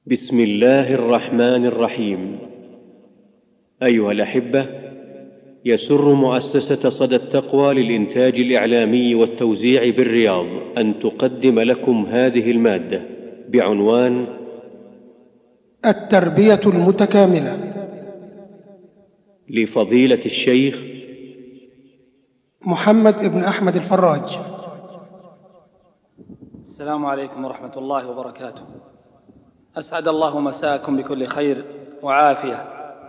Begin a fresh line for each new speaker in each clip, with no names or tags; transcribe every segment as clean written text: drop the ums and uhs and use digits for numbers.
بسم الله الرحمن الرحيم. أيها الأحبة، يسر مؤسسة صدى التقوى للإنتاج الإعلامي والتوزيع بالرياض أن تقدم لكم هذه المادة بعنوان
التربية المتكاملة
لفضيلة الشيخ
محمد بن أحمد الفراج.
السلام عليكم ورحمة الله وبركاته. أسعد الله مساءكم بكل خير وعافية،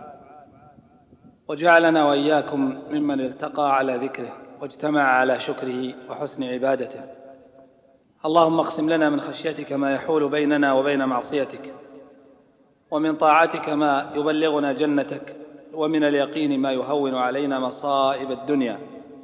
وجعلنا وإياكم ممن ارتقى على ذكره واجتمع على شكره وحسن عبادته. اللهم اقسم لنا من خشيتك ما يحول بيننا وبين معصيتك، ومن طاعتك ما يبلغنا جنتك، ومن اليقين ما يهون علينا مصائب الدنيا.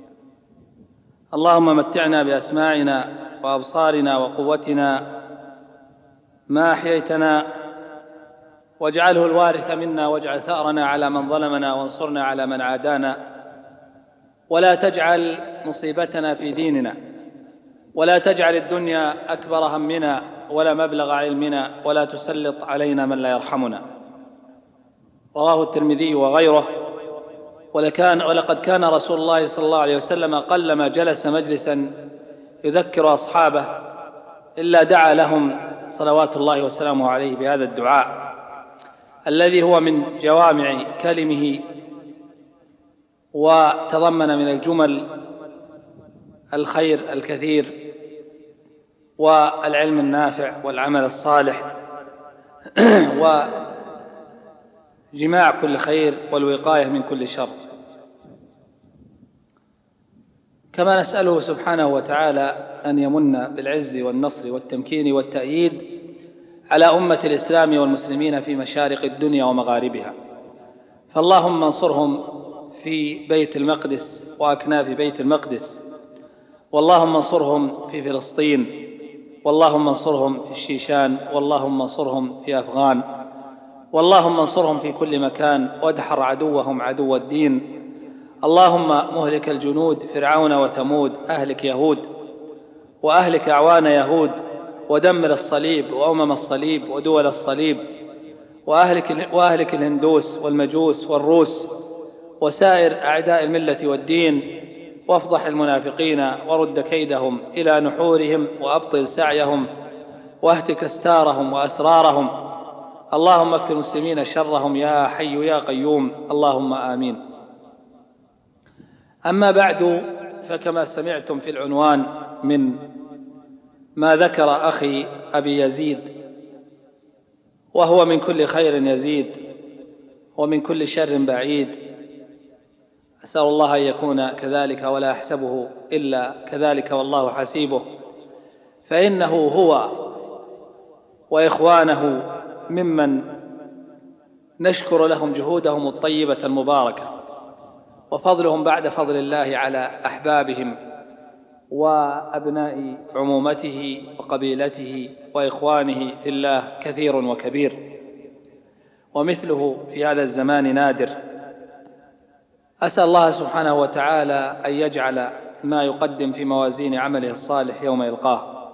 اللهم متعنا بأسماعنا وأبصارنا وقوتنا ما أحييتنا، واجعله الوارث منا، واجعل ثأرنا على من ظلمنا، وانصرنا على من عادانا، ولا تجعل مصيبتنا في ديننا، ولا تجعل الدنيا أكبر همنا ولا مبلغ علمنا، ولا تسلط علينا من لا يرحمنا. رواه الترمذي وغيره. ولقد كان رسول الله صلى الله عليه وسلم قلما جلس مجلسا يذكر أصحابه إلا دعا لهم صلوات الله وسلامه عليه بهذا الدعاء الذي هو من جوامع كلمه، وتضمن من الجمل الخير الكثير والعلم النافع والعمل الصالح وجماع كل خير والوقاية من كل شر. كما نسأله سبحانه وتعالى أن يمن بالعز والنصر والتمكين والتأييد على أمة الإسلام والمسلمين في مشارق الدنيا ومغاربها، فاللهم انصرهم في بيت المقدس وأكناف بيت المقدس، واللهم انصرهم في فلسطين، واللهم انصرهم في الشيشان، واللهم انصرهم في أفغان، واللهم انصرهم في كل مكان، وادحر عدوهم عدو الدين. اللهم مهلك الجنود فرعون وثمود، أهلك يهود وأهلك أعوان يهود، ودمر الصليب وأمم الصليب ودول الصليب، وأهلك الهندوس والمجوس والروس وسائر أعداء الملة والدين، وافضح المنافقين ورد كيدهم إلى نحورهم، وأبطل سعيهم، واهتك أستارهم وأسرارهم. اللهم اكف المسلمين شرهم يا حي يا قيوم، اللهم آمين. أما بعد، فكما سمعتم في العنوان من ما ذكر أخي أبي يزيد، وهو من كل خير يزيد ومن كل شر بعيد، أسأل الله أن يكون كذلك ولا أحسبه إلا كذلك، والله حسيبه، فإنه هو وإخوانه ممن نشكر لهم جهودهم الطيبة المباركة، وفضلهم بعد فضل الله على أحبابهم وأبناء عمومته وقبيلته وإخوانه في الله كثير وكبير، ومثله في هذا الزمان نادر. أسأل الله سبحانه وتعالى أن يجعل ما يقدم في موازين عمله الصالح يوم يلقاه،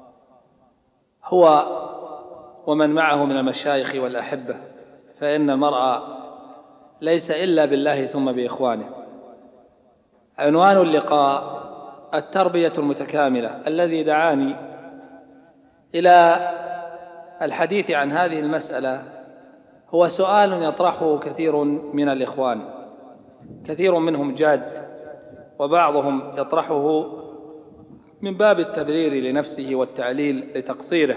هو ومن معه من المشايخ والأحبة، فإن المرء ليس إلا بالله ثم بإخوانه. عنوان اللقاء التربية المتكاملة. الذي دعاني إلى الحديث عن هذه المسألة هو سؤال يطرحه كثير من الإخوان، كثير منهم جاد، وبعضهم يطرحه من باب التبرير لنفسه والتعليل لتقصيره،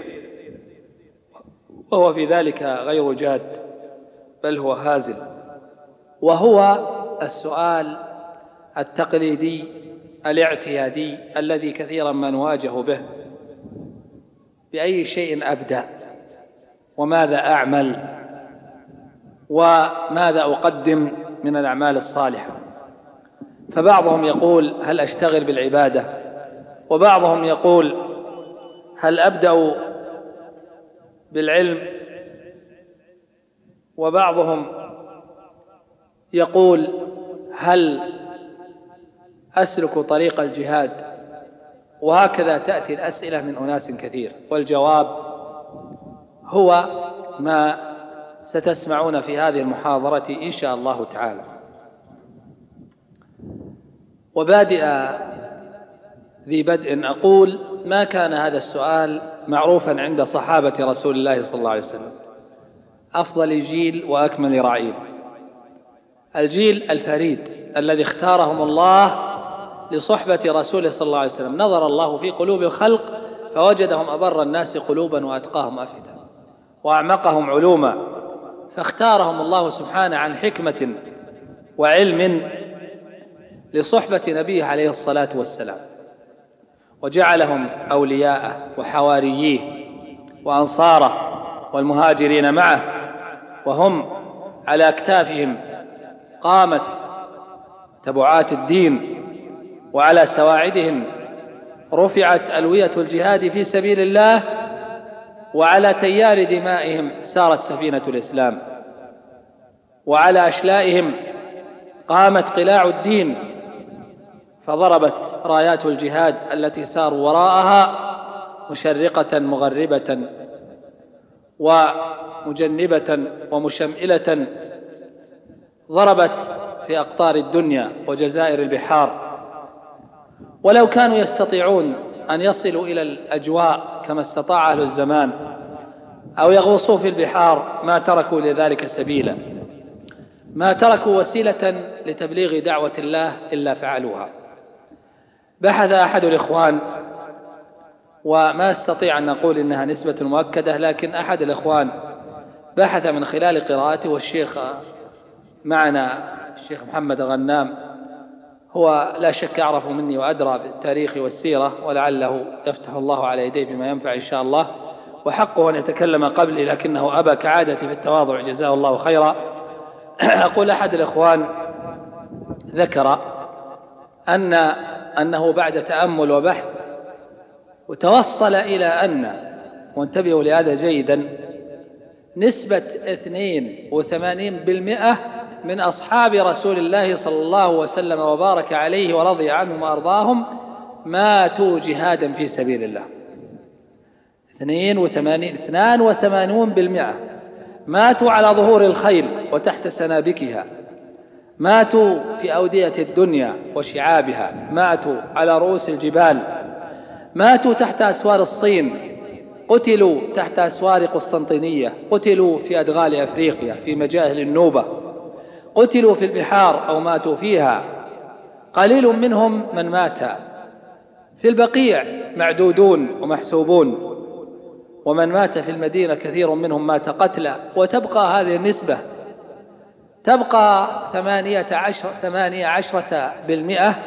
وهو في ذلك غير جاد، بل هو هازل، وهو السؤال التقليدي الاعتيادي الذي كثيرا ما نواجه به: بأي شيء أبدأ، وماذا أعمل، وماذا أقدم من الأعمال الصالحة؟ فبعضهم يقول: هل أشتغل بالعبادة؟ وبعضهم يقول: هل أبدأ بالعلم؟ وبعضهم يقول: هل أسلك طريق الجهاد؟ وهكذا تأتي الأسئلة من أناس كثير، والجواب هو ما ستسمعون في هذه المحاضرة إن شاء الله تعالى. وبادئ ذي بدء أقول: ما كان هذا السؤال معروفا عند صحابة رسول الله صلى الله عليه وسلم، أفضل جيل وأكمل رعيل، الجيل الفريد الذي اختارهم الله لصحبة رسوله صلى الله عليه وسلم. نظر الله في قلوب الخلق فوجدهم أبر الناس قلوبا وأتقاهم أفئدة وأعمقهم علوما، فاختارهم الله سبحانه عن حكمة وعلم لصحبة نبيه عليه الصلاة والسلام، وجعلهم أولياءه وحوارييه وأنصاره والمهاجرين معه، وهم على أكتافهم قامت تبعات الدين، وعلى سواعدهم رفعت ألوية الجهاد في سبيل الله، وعلى تيار دمائهم سارت سفينة الإسلام، وعلى أشلائهم قامت قلاع الدين فضربت رايات الجهاد التي ساروا وراءها مشرقة مغربة ومجنبة ومشمئلة، ضربت في أقطار الدنيا وجزائر البحار. ولو كانوا يستطيعون أن يصلوا إلى الأجواء كما استطاع أهل الزمان أو يغوصوا في البحار ما تركوا لذلك سبيلا، ما تركوا وسيلة لتبليغ دعوة الله إلا فعلوها. بحث أحد الإخوان، وما استطيع أن نقول إنها نسبة مؤكدة، لكن أحد الإخوان بحث من خلال قراءته، والشيخ معنا الشيخ محمد الغنام هو لا شك أعرف مني وأدرى بالتاريخ والسيرة، ولعله يفتح الله على يديه بما ينفع إن شاء الله، وحقه أن يتكلم قبلي لكنه أبى كعادتي في التواضع جزاه الله خيرا. أقول أحد الإخوان ذكر أنه بعد تأمل وبحث وتوصل إلى أن، وانتبهوا لهذا جيدا، نسبة 82% من أصحاب رسول الله صلى الله وسلم وبارك عليه ورضي عنهم وأرضاهم ماتوا جهادا في سبيل الله. 82% ماتوا على ظهور الخيل وتحت سنابكها، ماتوا في أودية الدنيا وشعابها، ماتوا على رؤوس الجبال، ماتوا تحت أسوار الصين، قتلوا تحت أسوار قسطنطينية، قتلوا في أدغال أفريقيا في مجاهل النوبة، قتلوا في البحار أو ماتوا فيها. قليل منهم من مات في البقيع، معدودون ومحسوبون، ومن مات في المدينة كثير منهم مات قتلى. وتبقى هذه النسبة تبقى 18%.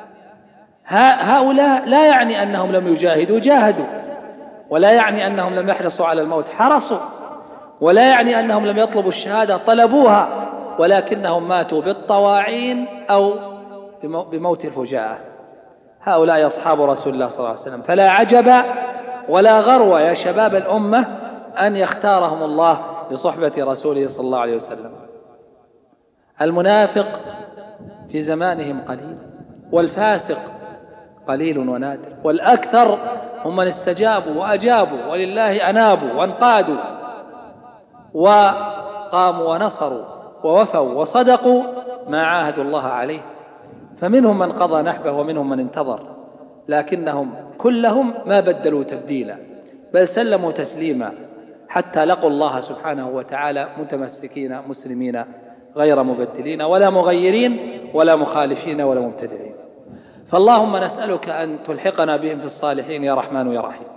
هؤلاء لا يعني أنهم لم يجاهدوا، جاهدوا، ولا يعني أنهم لم يحرصوا على الموت، حرصوا، ولا يعني أنهم لم يطلبوا الشهادة، طلبوها، ولكنهم ماتوا بالطواعين أو بموت الفجاءة. هؤلاء أصحاب رسول الله صلى الله عليه وسلم، فلا عجب ولا غرو يا شباب الأمة أن يختارهم الله لصحبة رسوله صلى الله عليه وسلم. المنافق في زمانهم قليل، والفاسق قليل ونادر، والأكثر هم من استجابوا وأجابوا ولله أنابوا وانقادوا وقاموا ونصروا ووفوا وصدقوا ما عاهدوا الله عليه. فمنهم من قضى نحبه ومنهم من انتظر، لكنهم كلهم ما بدلوا تبديلا، بل سلموا تسليما حتى لقوا الله سبحانه وتعالى متمسكين مسلمين غير مبدلين ولا مغيرين ولا مخالفين ولا مبتدعين. فاللهم نسألك أن تلحقنا بهم في الصالحين يا رحمن يا رحيم.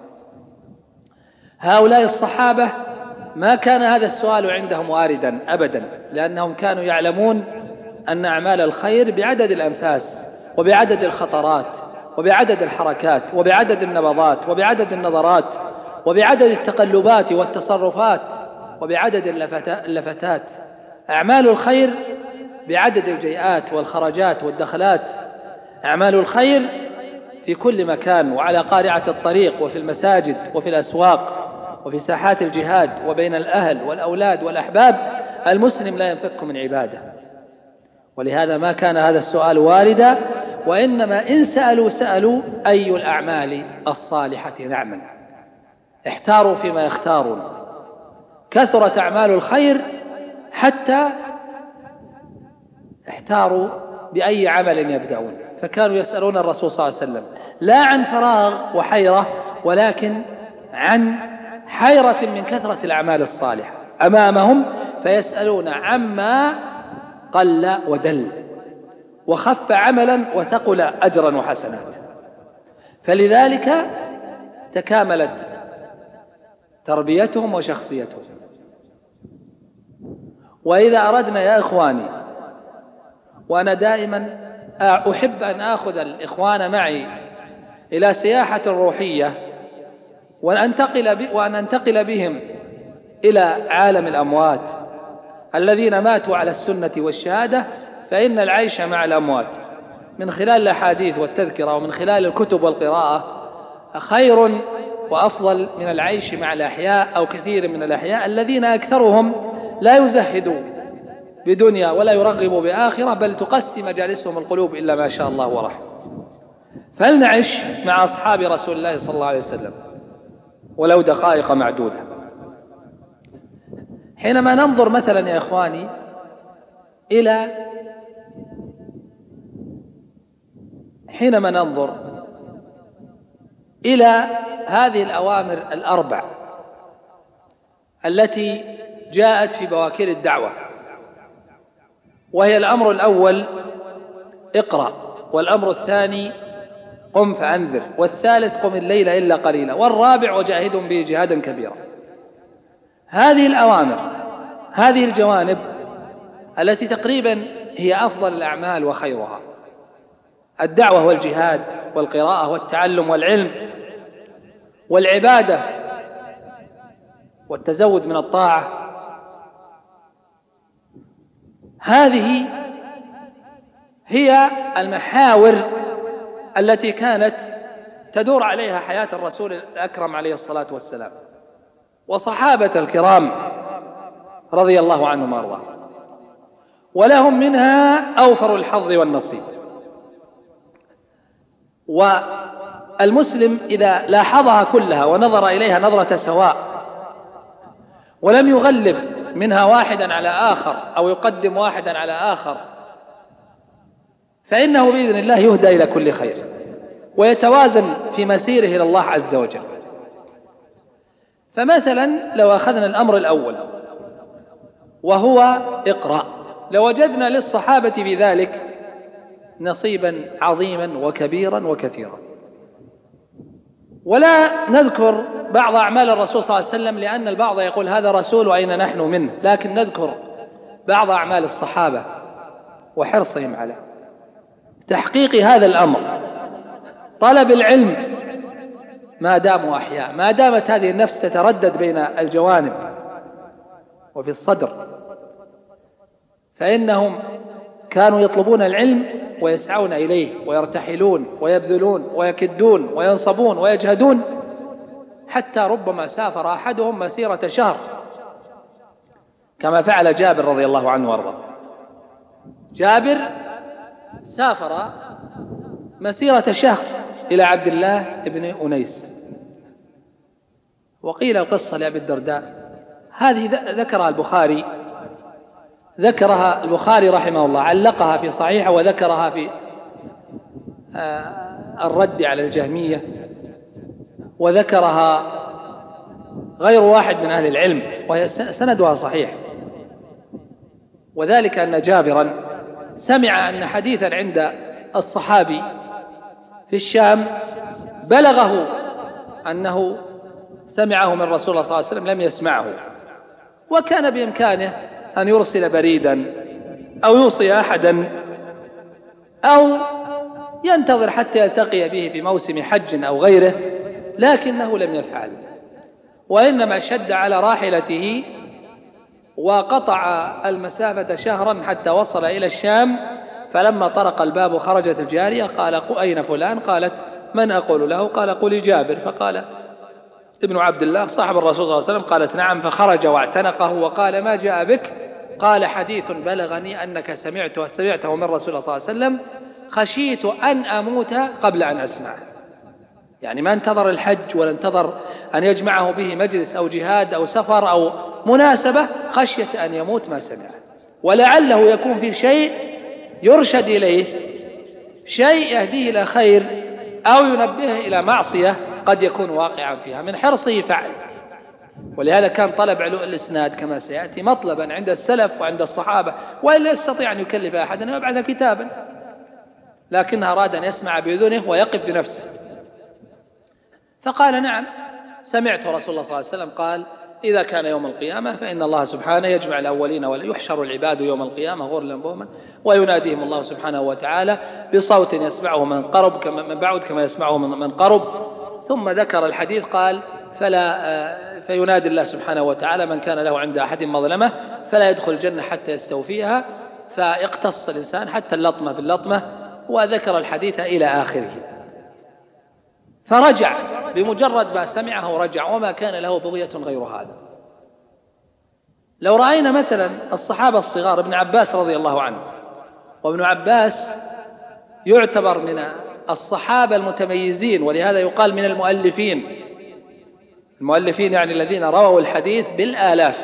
هؤلاء الصحابة ما كان هذا السؤال عندهم واردا أبدا، لأنهم كانوا يعلمون أن أعمال الخير بعدد الأنفاس وبعدد الخطرات وبعدد الحركات وبعدد النبضات وبعدد النظرات وبعدد التقلبات والتصرفات وبعدد اللفتات. أعمال الخير بعدد الجيئات والخرجات والدخلات. أعمال الخير في كل مكان، وعلى قارعة الطريق، وفي المساجد، وفي الأسواق، وفي ساحات الجهاد، وبين الأهل والأولاد والأحباب. المسلم لا ينفك من عباده، ولهذا ما كان هذا السؤال واردا، وإنما إن سألوا أي الأعمال الصالحة نعمل. احتاروا فيما يختارون، كثرت أعمال الخير حتى احتاروا بأي عمل يبدأون، فكانوا يسألون الرسول صلى الله عليه وسلم لا عن فراغ وحيرة، ولكن عن حيرة من كثرة الأعمال الصالحة أمامهم، فيسألون عما قل ودل وخف عملا وثقل أجرا وحسنات. فلذلك تكاملت تربيتهم وشخصيتهم. وإذا أردنا يا إخواني، وأنا دائما أحب أن آخذ الإخوان معي إلى سياحة روحية وأن أنتقل بهم إلى عالم الأموات الذين ماتوا على السنة والشهادة، فإن العيش مع الأموات من خلال الأحاديث والتذكرة ومن خلال الكتب والقراءة خير وأفضل من العيش مع الأحياء أو كثير من الأحياء الذين أكثرهم لا يزهدوا بدنيا ولا يرغبوا بآخرة، بل تقسي مجالسهم القلوب إلا ما شاء الله ورحمه. فلنعش مع أصحاب رسول الله صلى الله عليه وسلم ولو دقائق معدودة. حينما ننظر مثلا يا إخواني إلى هذه الأوامر الأربع التي جاءت في بواكير الدعوة، وهي الأمر الأول اقرأ، والأمر الثاني قم فأنذر، والثالث قم الليل إلا قليلا، والرابع وجاهدهم به جهادا كبيرا. هذه الأوامر، هذه الجوانب التي تقريبا هي أفضل الأعمال وخيرها، الدعوة والجهاد والقراءة والتعلم والعلم والعبادة والتزود من الطاعة، هذه هي المحاور التي كانت تدور عليها حياة الرسول الأكرم عليه الصلاة والسلام وصحابة الكرام رضي الله عنهم وارضاهم، ولهم منها أوفر الحظ والنصيب. والمسلم إذا لاحظها كلها ونظر إليها نظرة سواء ولم يغلب منها واحدا على آخر أو يقدم واحدا على آخر، فإنه بإذن الله يهدى إلى كل خير ويتوازن في مسيره إلى الله عز وجل. فمثلا لو أخذنا الأمر الأول وهو اقرأ، لوجدنا للصحابة بذلك نصيبا عظيما وكبيرا وكثيرا. ولا نذكر بعض أعمال الرسول صلى الله عليه وسلم لأن البعض يقول هذا رسول وأين نحن منه، لكن نذكر بعض أعمال الصحابة وحرصهم على تحقيق هذا الأمر، طلب العلم ما داموا أحياء، ما دامت هذه النفس تتردد بين الجوانب وفي الصدر، فإنهم كانوا يطلبون العلم ويسعون إليه ويرتحلون ويبذلون ويكدون وينصبون ويجهدون، حتى ربما سافر أحدهم مسيرة شهر كما فعل جابر رضي الله عنه وارضاه. جابر سافر مسيرة شهر إلى عبد الله بن أنيس. وقيل القصة لأبي الدرداء هذه ذكرها البخاري رحمه الله، علقها في صحيحه وذكرها في الرد على الجهمية، وذكرها غير واحد من أهل العلم، وهي سندها صحيح. وذلك أن جابرا سمع أن حديثا عند الصحابي في الشام بلغه أنه سمعه من رسول الله صلى الله عليه وسلم لم يسمعه، وكان بإمكانه أن يرسل بريدا أو يوصي أحدا أو ينتظر حتى يلتقي به في موسم حج أو غيره، لكنه لم يفعل، وإنما شد على راحلته وقطع المسافة شهرا حتى وصل إلى الشام. فلما طرق الباب خرجت الجارية، قال أين فلان؟ قالت من أقول له؟ قال قولي جابر. فقال ابن عبد الله صاحب الرسول صلى الله عليه وسلم، قالت نعم. فخرج واعتنقه وقال ما جاء بك؟ قال حديث بلغني أنك سمعته من رسول الله صلى الله عليه وسلم، خشيت أن أموت قبل أن أسمعه. يعني ما انتظر الحج ولا انتظر أن يجمعه به مجلس أو جهاد أو سفر أو مناسبة خشية أن يموت ما سمعه، ولعله يكون في شيء يرشد إليه، شيء يهديه إلى خير أو ينبهه إلى معصية قد يكون واقعا فيها، من حرصه فعل. ولهذا كان طلب علو الإسناد كما سيأتي مطلبا عند السلف وعند الصحابة، وإلا يستطيع أن يكلف أحدا أن يبعث كتابا، لكنه أراد أن يسمع بأذنه ويقف بنفسه. فقال نعم سمعت رسول الله صلى الله عليه وسلم قال إذا كان يوم القيامة فإن الله سبحانه يجمع الأولين ويحشر العباد يوم القيامة غرلا بهما ويناديهم الله سبحانه وتعالى بصوت يسمعه من قرب من بعد كما يسمعه من قرب. ثم ذكر الحديث قال فينادي الله سبحانه وتعالى من كان له عند أحد مظلمة فلا يدخل الجنة حتى يستوفيها، فيقتص الإنسان حتى اللطمة باللطمة، وذكر الحديث إلى آخره. فرجع بمجرد ما سمعه رجع، وما كان له بغية غير هذا. لو رأينا مثلا الصحابة الصغار ابن عباس رضي الله عنه، وابن عباس يعتبر من الصحابة المتميزين، ولهذا يقال من المؤلفين. المؤلفين يعني الذين رووا الحديث بالآلاف،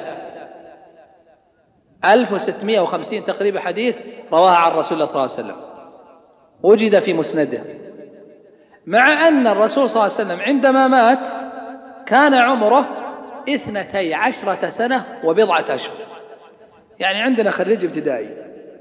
1650 تقريبا حديث رواها عن رسول الله صلى الله عليه وسلم وجد في مسنده، مع أن الرسول صلى الله عليه وسلم عندما مات كان عمره 12 سنة وبضعة أشهر، يعني عندنا خريج ابتدائي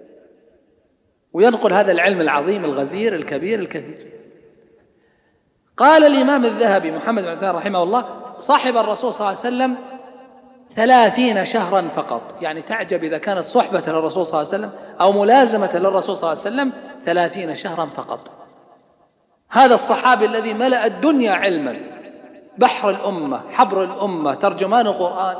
وينقل هذا العلم العظيم الغزير الكبير الكثير. قال الإمام الذهبي محمد بن عثمان رحمه الله صاحب الرسول صلى الله عليه وسلم 30 شهرا فقط، يعني تعجب إذا كانت صحبة للرسول صلى الله عليه وسلم أو ملازمة للرسول صلى الله عليه وسلم 30 شهرا فقط. هذا الصحابي الذي ملأ الدنيا علما، بحر الأمة، حبر الأمة، ترجمان القرآن،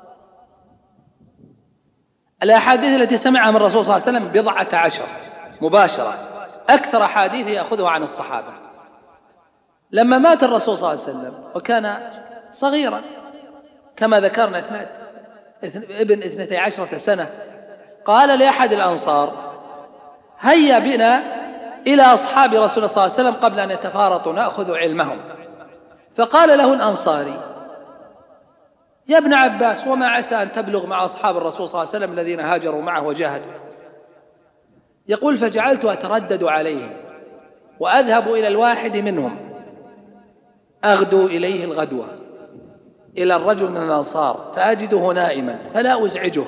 الأحاديث التي سمعها من الرسول صلى الله عليه وسلم 17 مباشرة، أكثر حديث يأخذها عن الصحابة. لما مات الرسول صلى الله عليه وسلم وكان صغيرا كما ذكرنا ابن 12 سنة، قال لأحد الأنصار هيا بنا إلى أصحاب رسول الله صلى الله عليه وسلم قبل أن يتفارطوا نأخذ علمهم. فقال له الأنصاري يا ابن عباس وما عسى أن تبلغ مع أصحاب الرسول صلى الله عليه وسلم الذين هاجروا معه وجاهدوا؟ يقول فجعلت أتردد عليهم وأذهب إلى الواحد منهم أغدو إليه الغدوة إلى الرجل من الأنصار فأجده نائما فلا أزعجه،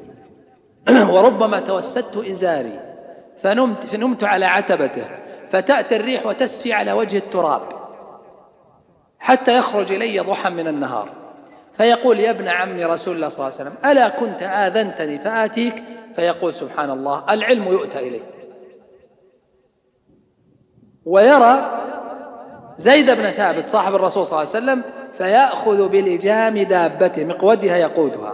وربما توسدت إزاري فنمت على عتبته فتأتي الريح وتسفي على وجه التراب حتى يخرج إلي ضحى من النهار فيقول يا ابن عم رسول الله صلى الله عليه وسلم ألا كنت آذنتني فآتيك؟ فيقول سبحان الله العلم يؤتى إليه. ويرى زيد بن ثابت صاحب الرسول صلى الله عليه وسلم فيأخذ بلجام دابته مقودها يقودها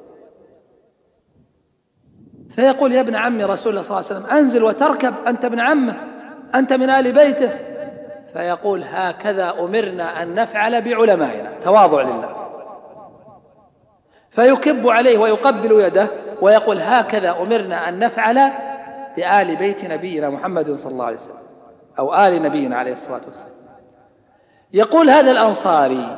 فيقول يا ابن عم رسول الله صلى الله عليه وسلم أنزل وتركب، أنت ابن عمه، أنت من آل بيته. فيقول هكذا أمرنا أن نفعل بعلمائنا، تواضع لله. فيكب عليه ويقبل يده ويقول هكذا أمرنا أن نفعل بآل بيت نبينا محمد صلى الله عليه وسلم أو آل نبينا عليه الصلاة والسلام. يقول هذا الأنصاري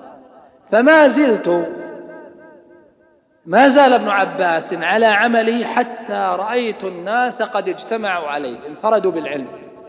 ما زال ابن عباس على عمله حتى رأيت الناس قد اجتمعوا عليه انفردوا بالعلم.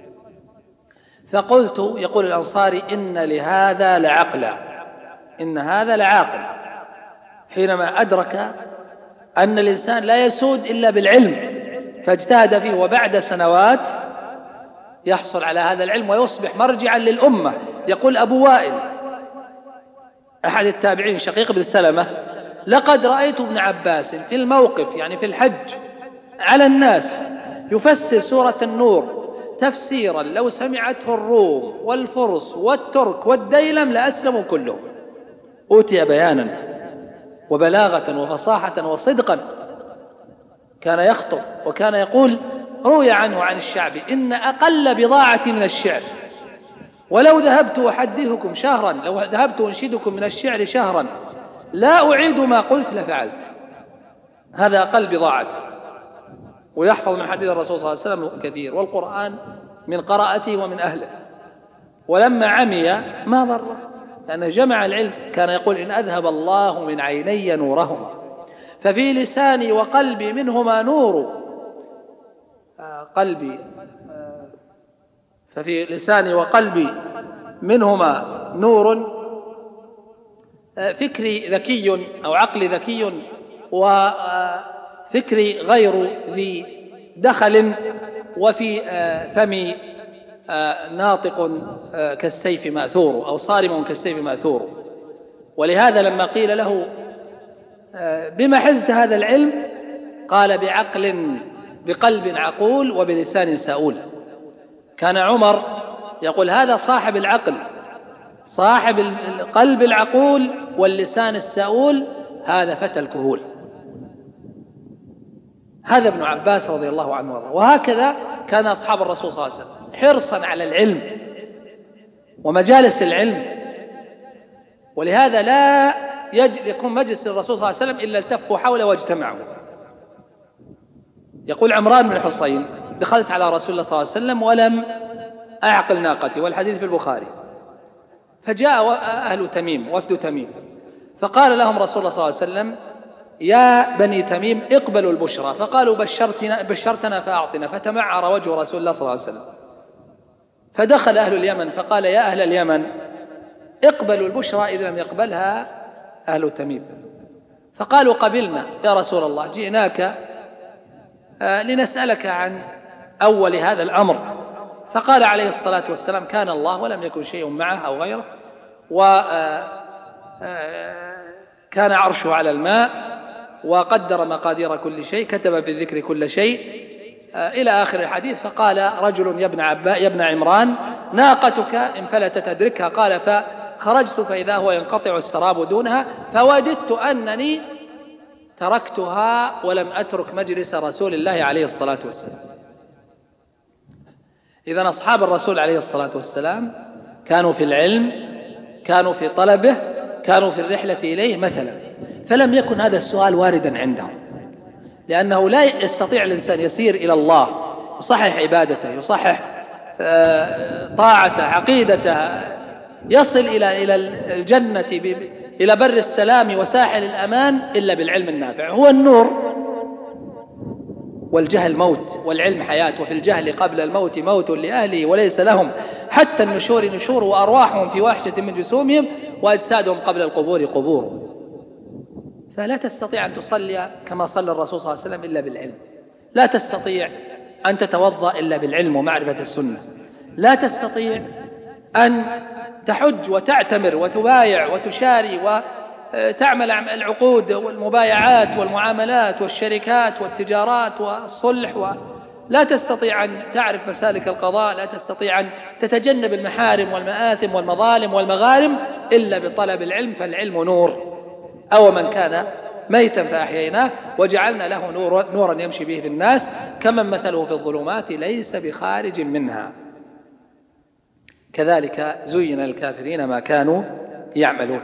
فقلت يقول الأنصاري إن لهذا لعقلا، إن هذا لعاقل، حينما أدرك أن الإنسان لا يسود إلا بالعلم فاجتهد فيه، وبعد سنوات يحصل على هذا العلم ويصبح مرجعا للأمة. يقول أبو وائل أحد التابعين شقيق بن سلمة لقد رأيت ابن عباس في الموقف يعني في الحج على الناس يفسر سورة النور تفسيرا لو سمعته الروم والفرس والترك والديلم لأسلموا كلهم. أوتي بيانا وبلاغة وفصاحة وصدقا، كان يخطب وكان يقول روي عنه عن الشعب إن أقل بضاعة من الشعر ولو ذهبت أحدثكم شهرا، لو ذهبت أنشدكم من الشعر شهرا لا أعيد ما قلت لفعلت. هذا أقل بضاعة. ويحفظ من حديث الرسول صلى الله عليه وسلم كثير، والقرآن من قراءته ومن أهله. ولما عمي ما ضر، لأنه جمع العلم. كان يقول: إن أذهب الله من عيني نورهما ففي لساني وقلبي منهما نور، ففي لساني وقلبي منهما نور، فكري ذكي أو عقلي ذكي وفكري غير ذي دخل، وفي فمي ناطق كالسيف مأثور أو صارم كالسيف مأثور. ولهذا لما قيل له: بما حزت هذا العلم؟ قال: بقلب عقول وبلسان سؤول. كان عمر يقول: هذا صاحب العقل، صاحب القلب العقول واللسان السؤول، هذا فتى الكهول. هذا ابن عباس رضي الله عنه وارضاه. وهكذا كان أصحاب الرسول صلى الله عليه وسلم حرصا على العلم ومجالس العلم. ولهذا لا يكون مجلس الرسول صلى الله عليه وسلم إلا التفوا حوله واجتمعوا. يقول عمران بن الحصين: دخلت على رسول الله صلى الله عليه وسلم ولم أعقل ناقتي، والحديث في البخاري، فجاء أهل تميم، وفد تميم، فقال لهم رسول الله صلى الله عليه وسلم: يا بني تميم اقبلوا البشرى. فقالوا: بشرتنا فأعطنا. فتمعر وجه رسول الله صلى الله عليه وسلم. فدخل أهل اليمن فقال: يا أهل اليمن اقبلوا البشرى إذا لم يقبلها أهل تميم. فقالوا: قبلنا يا رسول الله، جئناك لنسألك عن أول هذا الأمر. فقال عليه الصلاة والسلام: كان الله ولم يكن شيء معه أو غيره، وكان عرشه على الماء، وقدر مقادير كل شيء، كتب في الذكر كل شيء، إلى آخر الحديث. فقال رجل: يا ابن عمران، ناقتك انفلتت أدركها. قال: فخرجت فإذا هو ينقطع السراب دونها، فوددت أنني تركتها ولم أترك مجلس رسول الله عليه الصلاة والسلام. إذن أصحاب الرسول عليه الصلاة والسلام كانوا في العلم، كانوا في طلبه، كانوا في الرحلة إليه مثلا. فلم يكن هذا السؤال واردا عندهم، لأنه لا يستطيع الإنسان يسير إلى الله، يصحح عبادته، يصحح طاعته، عقيدته، يصل إلى الجنة إلى بر السلام وساحل الأمان إلا بالعلم النافع. هو النور، والجهل موت، والعلم حياة. وفي الجهل قبل الموت موت لأهله وليس لهم حتى النشور نشور، وأرواحهم في واحشة من جسومهم، وأجسادهم قبل القبور قبور. فلا تستطيع أن تصلي كما صلى الرسول صلى الله عليه وسلم إلا بالعلم، لا تستطيع أن تتوضأ إلا بالعلم ومعرفة السنة، لا تستطيع أن تحج وتعتمر وتبايع وتشاري وتعمل العقود والمبايعات والمعاملات والشركات والتجارات والصلح، لا تستطيع أن تعرف مسالك القضاء، لا تستطيع أن تتجنب المحارم والمآثم والمظالم والمغارم إلا بطلب العلم. فالعلم نور. أو من كان ميتا فأحييناه وجعلنا له نورا يمشي به في الناس كمن مثله في الظلمات ليس بخارج منها. كذلك زين للكافرين ما كانوا يعملون.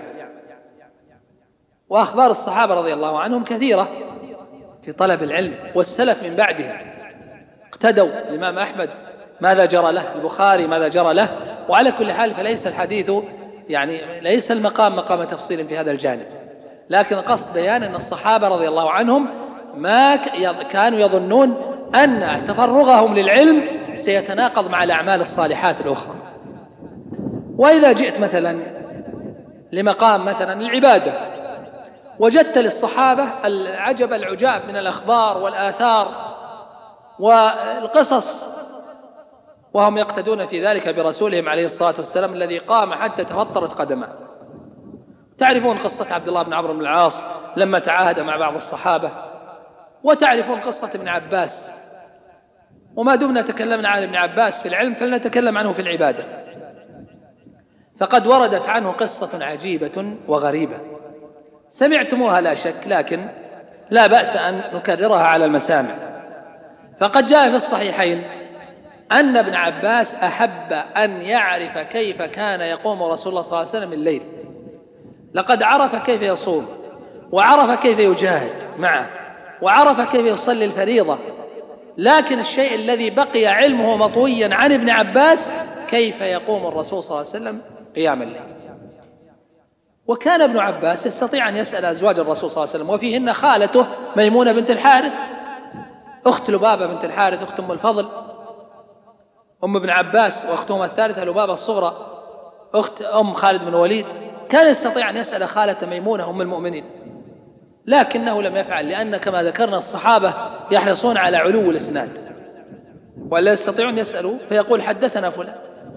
وأخبار الصحابة رضي الله عنهم كثيرة في طلب العلم، والسلف من بعدهم اقتدوا. الإمام أحمد ماذا جرى له، البخاري ماذا جرى له. وعلى كل حال فليس الحديث ليس المقام مقام تفصيل في هذا الجانب، لكن قصد بيان أن الصحابة رضي الله عنهم ما كانوا يظنون أن تفرغهم للعلم سيتناقض مع الأعمال الصالحات الأخرى. وإذا جئت مثلا لمقام مثلا العبادة، وجدت للصحابة العجب العجاب من الأخبار والآثار والقصص، وهم يقتدون في ذلك برسولهم عليه الصلاة والسلام الذي قام حتى تفطرت قدمه. تعرفون قصة عبد الله بن عمرو بن العاص لما تعاهد مع بعض الصحابة، وتعرفون قصة ابن عباس. وما دمنا تكلمنا عن ابن عباس في العلم فلنتكلم عنه في العبادة، فقد وردت عنه قصة عجيبة وغريبة سمعتموها لا شك، لكن لا بأس أن نكررها على المسامع. فقد جاء في الصحيحين أن ابن عباس أحب أن يعرف كيف كان يقوم رسول الله صلى الله عليه وسلم الليل. لقد عرف كيف يصوم، وعرف كيف يجاهد معه، وعرف كيف يصلي الفريضة، لكن الشيء الذي بقي علمه مطويا عن ابن عباس كيف يقوم الرسول صلى الله عليه وسلم قيام الليل. وكان ابن عباس يستطيع أن يسأل أزواج الرسول صلى الله عليه وسلم، وفيهن خالته ميمونة بنت الحارث، أخت لبابة بنت الحارث، أخت أم الفضل، أم ابن عباس، وأختهما الثالثة لبابة الصغرى أخت أم خالد بن الوليد. كان يستطيع أن يسأل خالة ميمونة أم المؤمنين، لكنه لم يفعل، لأن كما ذكرنا الصحابة يحرصون على علو الإسناد، ولا يستطيعون يسألوا فيقول حدثنا فلان.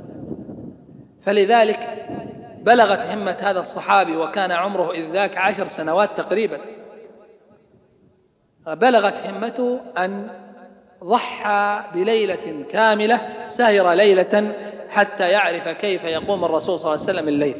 فلذلك بلغت همة هذا الصحابي، وكان عمره إذ ذاك 10 سنوات تقريبا، بلغت همته أن ضحى بليلة كاملة، سهر ليلة حتى يعرف كيف يقوم الرسول صلى الله عليه وسلم الليل.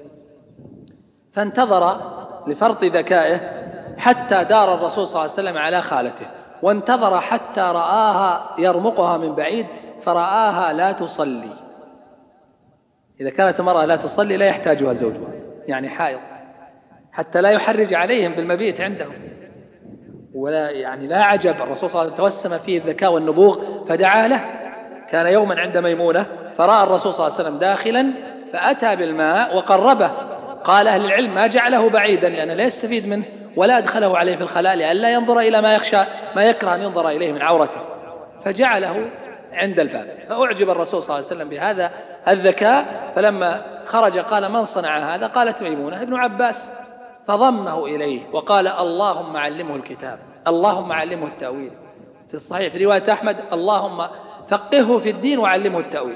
فانتظر لفرط ذكائه حتى دار الرسول صلى الله عليه وسلم على خالته، وانتظر حتى رآها يرمقها من بعيد، فرآها لا تصلي. إذا كانت المرأة لا تصلي لا يحتاجها زوجها، يعني حائض، حتى لا يحرج عليهم بالمبيت عندهم. ولا يعني لا عجب، الرسول صلى الله عليه وسلم توسم فيه الذكاء والنبوغ فدعا له. كان يوما عند ميمونة فرأى الرسول صلى الله عليه وسلم داخلا فأتى بالماء وقربه. قال أهل العلم ما جعله بعيدا لأنه لا يستفيد منه، ولا أدخله عليه في الخلاء لئلا ينظر إلى ما يخشى ما يكره أن ينظر إليه من عورته، فجعله عند الباب. فأعجب الرسول صلى الله عليه وسلم بهذا الذكاء، فلما خرج قال من صنع هذا؟ قالت ميمونة ابن عباس، فضمه إليه وقال اللهم علمه الكتاب، اللهم علمه التأويل. في الصحيح في رواية أحمد اللهم فقهه في الدين وعلمه التأويل.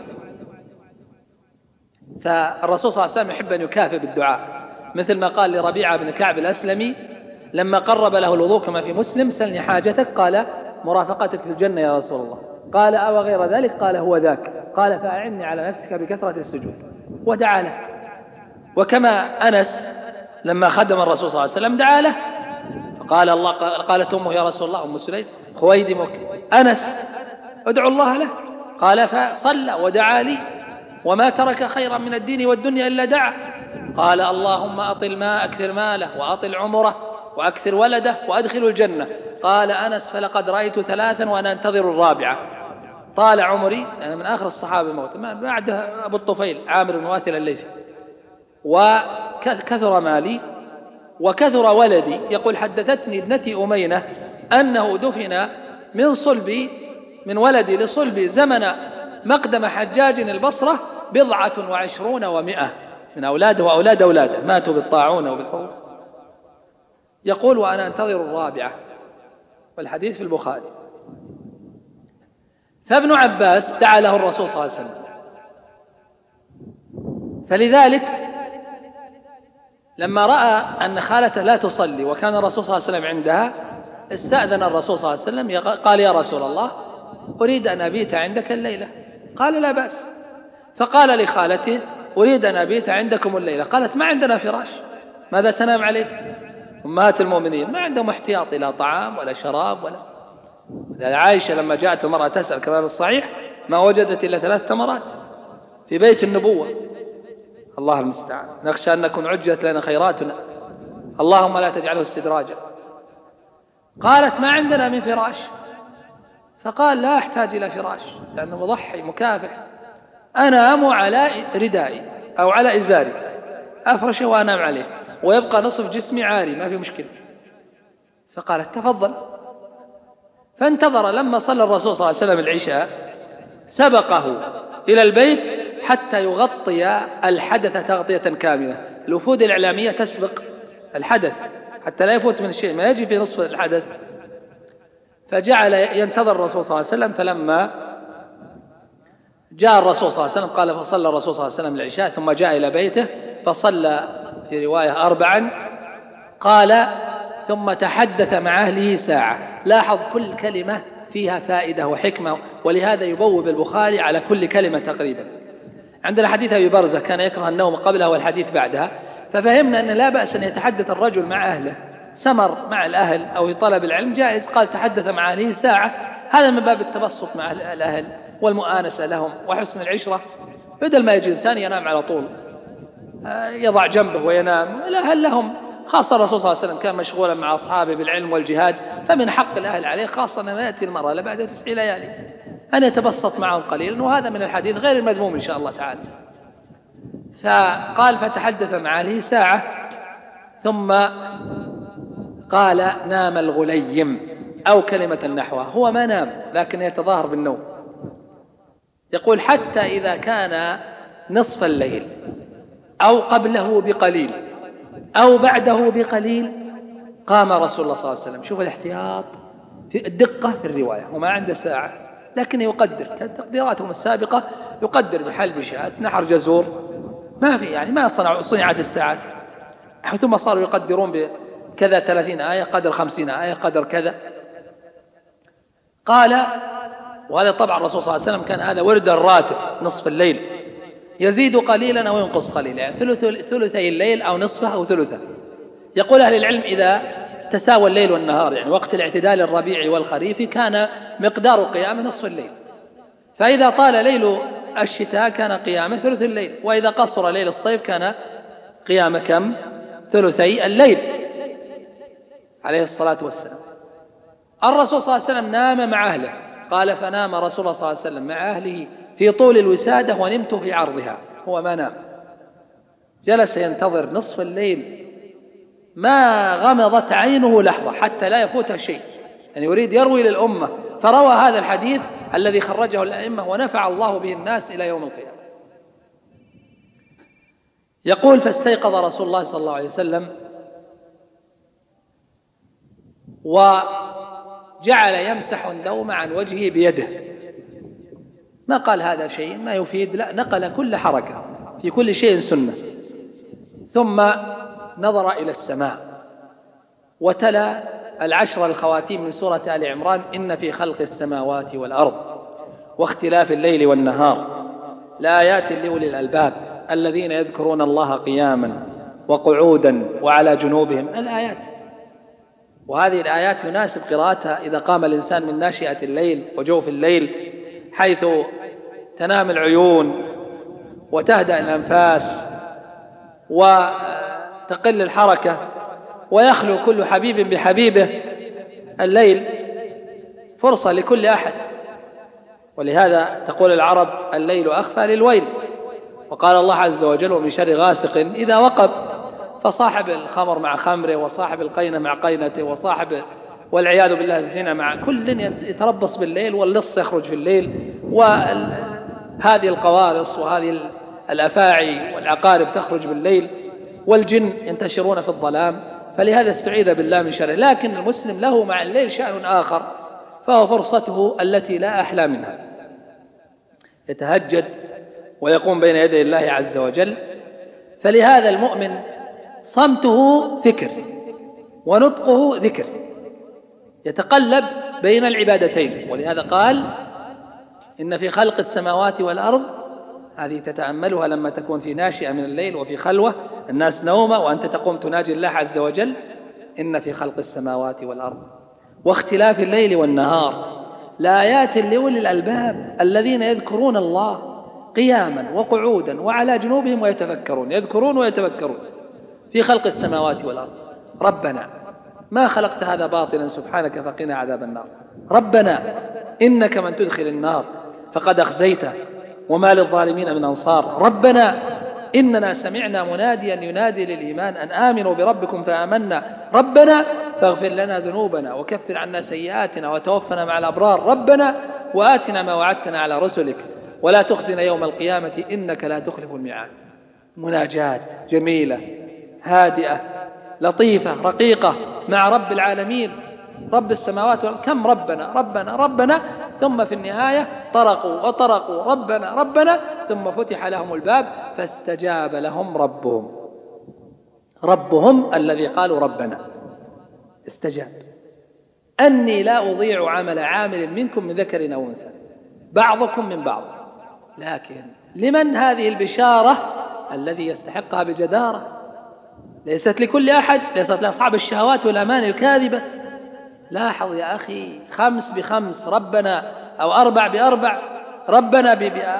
فالرسول صلى الله عليه وسلم يحب أن يكافئ بالدعاء، مثل ما قال لربيعة بن كعب الأسلمي لما قرب له الوضوء كما في مسلم سلني حاجتك، قال مرافقتك في الجنة يا رسول الله. قال أو غير ذلك؟ قال هو ذاك. قال فأعني على نفسك بكثرة السجود، ودعا له. وكما أنس لما خدم الرسول صلى الله عليه وسلم دعا له، فقال الله قالت أمه يا رسول الله أم سليم خويدمك أنس ادعو الله له. قال فصلى ودعا لي، وما ترك خيرا من الدين والدنيا إلا دعا. قال اللهم أطل ما أكثر ماله وأطل عمره وأكثر ولده وأدخل الجنة. قال أنس فلقد رأيت 3 وأنا أنتظر الرابعة. طال عمري، يعني من آخر الصحابة موت، بعده أبو الطفيل عامر بن واثل الليثي، وكثر مالي وكثر ولدي. يقول حدثتني ابنتي أمينة أنه دفن من ولدي لصلبي زمن مقدم حجاج البصرة 27 و100 من أولاده وأولاد أولاده ماتوا بالطاعون وبالحروب. يقول وأنا أنتظر الرابعة، والحديث في البخاري. فابن عباس دعا له الرسول صلى الله عليه وسلم. فلذلك لما رأى أن خالته لا تصلي وكان الرسول صلى الله عليه وسلم عندها، استأذن الرسول صلى الله عليه وسلم، قال يا رسول الله أريد أن أبيت عندك الليلة. قال لا بأس. فقال لخالته أريد أن أبيت عندكم الليلة. قالت ما عندنا فراش، ماذا تنام عليه؟ أمهات المؤمنين ما عندهم احتياط لا طعام ولا شراب ولا. عائشة لما جاءت المرأة تسأل كما في الصحيح ما وجدت إلا 3 تمرات في بيت النبوة. الله المستعان، نخشى أن نكون عجلت لنا خيراتنا، اللهم لا تجعله استدراجا. قالت ما عندنا من فراش. فقال لا أحتاج إلى فراش لأنه مضحي مكافح، أنام على ردائي أو على إزاري، أفرشه وأنام عليه ويبقى نصف جسمي عاري ما في مشكلة. فقالت تفضل. فانتظر لما صلى الرسول صلى الله عليه وسلم العشاء سبقه إلى البيت حتى يغطي الحدث تغطية كاملة. الوفود الإعلامية تسبق الحدث حتى لا يفوت من الشيء ما يجي في نصف الحدث. فجعل ينتظر الرسول صلى الله عليه وسلم. فلما جاء الرسول صلى الله عليه وسلم قال فصلى الرسول صلى الله عليه وسلم العشاء ثم جاء إلى بيته فصلى في رواية 4. قال ثم تحدث مع أهله ساعة. لاحظ كل كلمة فيها فائدة وحكمة، ولهذا يبوب البخاري على كل كلمة تقريبا. عندنا حديث أبي برزة كان يكره النوم قبلها والحديث بعدها، ففهمنا أن لا بأس أن يتحدث الرجل مع أهله، سمر مع الأهل أو طلب العلم جائز. قال تحدث مع أهله ساعة، هذا من باب التبسط مع الأهل والمؤانسة لهم وحسن العشرة، بدل ما يجي إنسان ينام على طول يضع جنبه وينام. الأهل لهم، خاصة الرسول صلى الله عليه وسلم كان مشغولا مع أصحابه بالعلم والجهاد، فمن حق الأهل عليه، خاصة لما يأتي المرأة بعد 9 ليالي أن يتبسط معهم قليلا، وهذا من الحديث غير المذموم إن شاء الله تعالى. فقال فتحدث مع أهله ساعة ثم قال نام الغليم أو كلمة نحوها. هو ما نام لكن يتظاهر بالنوم. يقول حتى إذا كان نصف الليل أو قبله بقليل أو بعده بقليل قام رسول الله صلى الله عليه وسلم. شوف الاحتياط في الدقة في الرواية، وما عنده ساعة لكن يقدر تقديراتهم السابقة، يقدر بحلب شاة نحر جزور، ما في يعني ما صنعت الساعات، ثم صاروا يقدرون بكذا 30 آية قدر 50 آية قدر كذا. قال وهذا طبعا الرسول صلى الله عليه وسلم كان هذا ورد الراتب نصف الليل، يزيد قليلا أو ينقص قليلا، يعني ثلثي الليل أو نصفه أو ثلثه. يقول أهل العلم إذا تساوى الليل والنهار، يعني وقت الاعتدال الربيع والخريف كان مقدار قيامه نصف الليل، فإذا طال ليل الشتاء كان قيامه ثلث الليل، وإذا قصر ليل الصيف كان قيامه كم؟ ثلثي الليل عليه الصلاة والسلام. الرسول صلى الله عليه وسلم نام مع أهله، قال فنام رسول الله صلى الله عليه وسلم مع أهله في طول الوسادة ونمت في عرضها. هو ما نام، جلس ينتظر نصف الليل ما غمضت عينه لحظة حتى لا يفوته شيء، يعني يريد يروي للأمة، فروى هذا الحديث الذي خرجه الأئمة ونفع الله به الناس إلى يوم القيامة. يقول فاستيقظ رسول الله صلى الله عليه وسلم وجعل يمسح النوم عن وجهه بيده، ما قال هذا شيء ما يفيد، لا، نقل كل حركة في كل شيء سنة. ثم نظر إلى السماء وتلا 10 الخواتيم من سورة آل عمران: إن في خلق السماوات والأرض واختلاف الليل والنهار لآيات لأولي الألباب الذين يذكرون الله قياما وقعودا وعلى جنوبهم. الآيات، وهذه الآيات يناسب قراءتها إذا قام الإنسان من ناشئة الليل وجوف الليل، حيث تنام العيون وتهدأ الأنفاس وتقل الحركة ويخلو كل حبيب بحبيبه. الليل فرصة لكل أحد، ولهذا تقول العرب الليل أخفى للويل. وقال الله عز وجل: ومن شر غاسق إذا وقب. فصاحب الخمر مع خمره، وصاحب القينة مع قينته، وصاحب والعياذ بالله الزنا مع كل يتربص بالليل، واللص يخرج في الليل، وهذه القوارص وهذه الأفاعي والعقارب تخرج بالليل، والجن ينتشرون في الظلام. فلهذا استعيذ بالله من شره. لكن المسلم له مع الليل شأن آخر، فهو فرصته التي لا أحلى منها، يتهجد ويقوم بين يدي الله عز وجل. فلهذا المؤمن صمته فكر ونطقه ذكر، يتقلب بين العبادتين. ولهذا قال: إن في خلق السماوات والأرض، هذه تتأملها لما تكون في ناشئة من الليل وفي خلوة الناس نومة وأنت تقوم تناجي الله عز وجل. إن في خلق السماوات والأرض واختلاف الليل والنهار لآيات لأولي الألباب الذين يذكرون الله قياما وقعودا وعلى جنوبهم ويتفكرون. يذكرون ويتفكرون في خلق السماوات والأرض. ربنا ما خلقت هذا باطلا سبحانك فقنا عذاب النار. ربنا إنك من تدخل النار فقد أخزيته وما للظالمين من أنصار. ربنا إننا سمعنا مناديا ينادي للإيمان أن آمنوا بربكم فآمنا. ربنا فاغفر لنا ذنوبنا وكفر عنا سيئاتنا وتوفنا مع الأبرار. ربنا وآتنا ما وعدتنا على رسلك ولا تخزنا يوم القيامة إنك لا تخلف الميعاد. مناجاة جميلة هادئة لطيفة رقيقة مع رب العالمين رب السماوات والأرض. كم ربنا ربنا ربنا، ثم في النهاية طرقوا وطرقوا ربنا ربنا، ثم فتح لهم الباب فاستجاب لهم ربهم الذي قالوا ربنا استجاب. أني لا أضيع عمل عامل منكم من ذكر أو أنثى بعضكم من بعض. لكن لمن هذه البشارة؟ الذي يستحقها بجدارة، ليست لكل أحد، ليست لأصحاب الشهوات والأماني الكاذبة. لاحظ يا أخي، 5 ب5 ربنا، أو 4 ب4 ربنا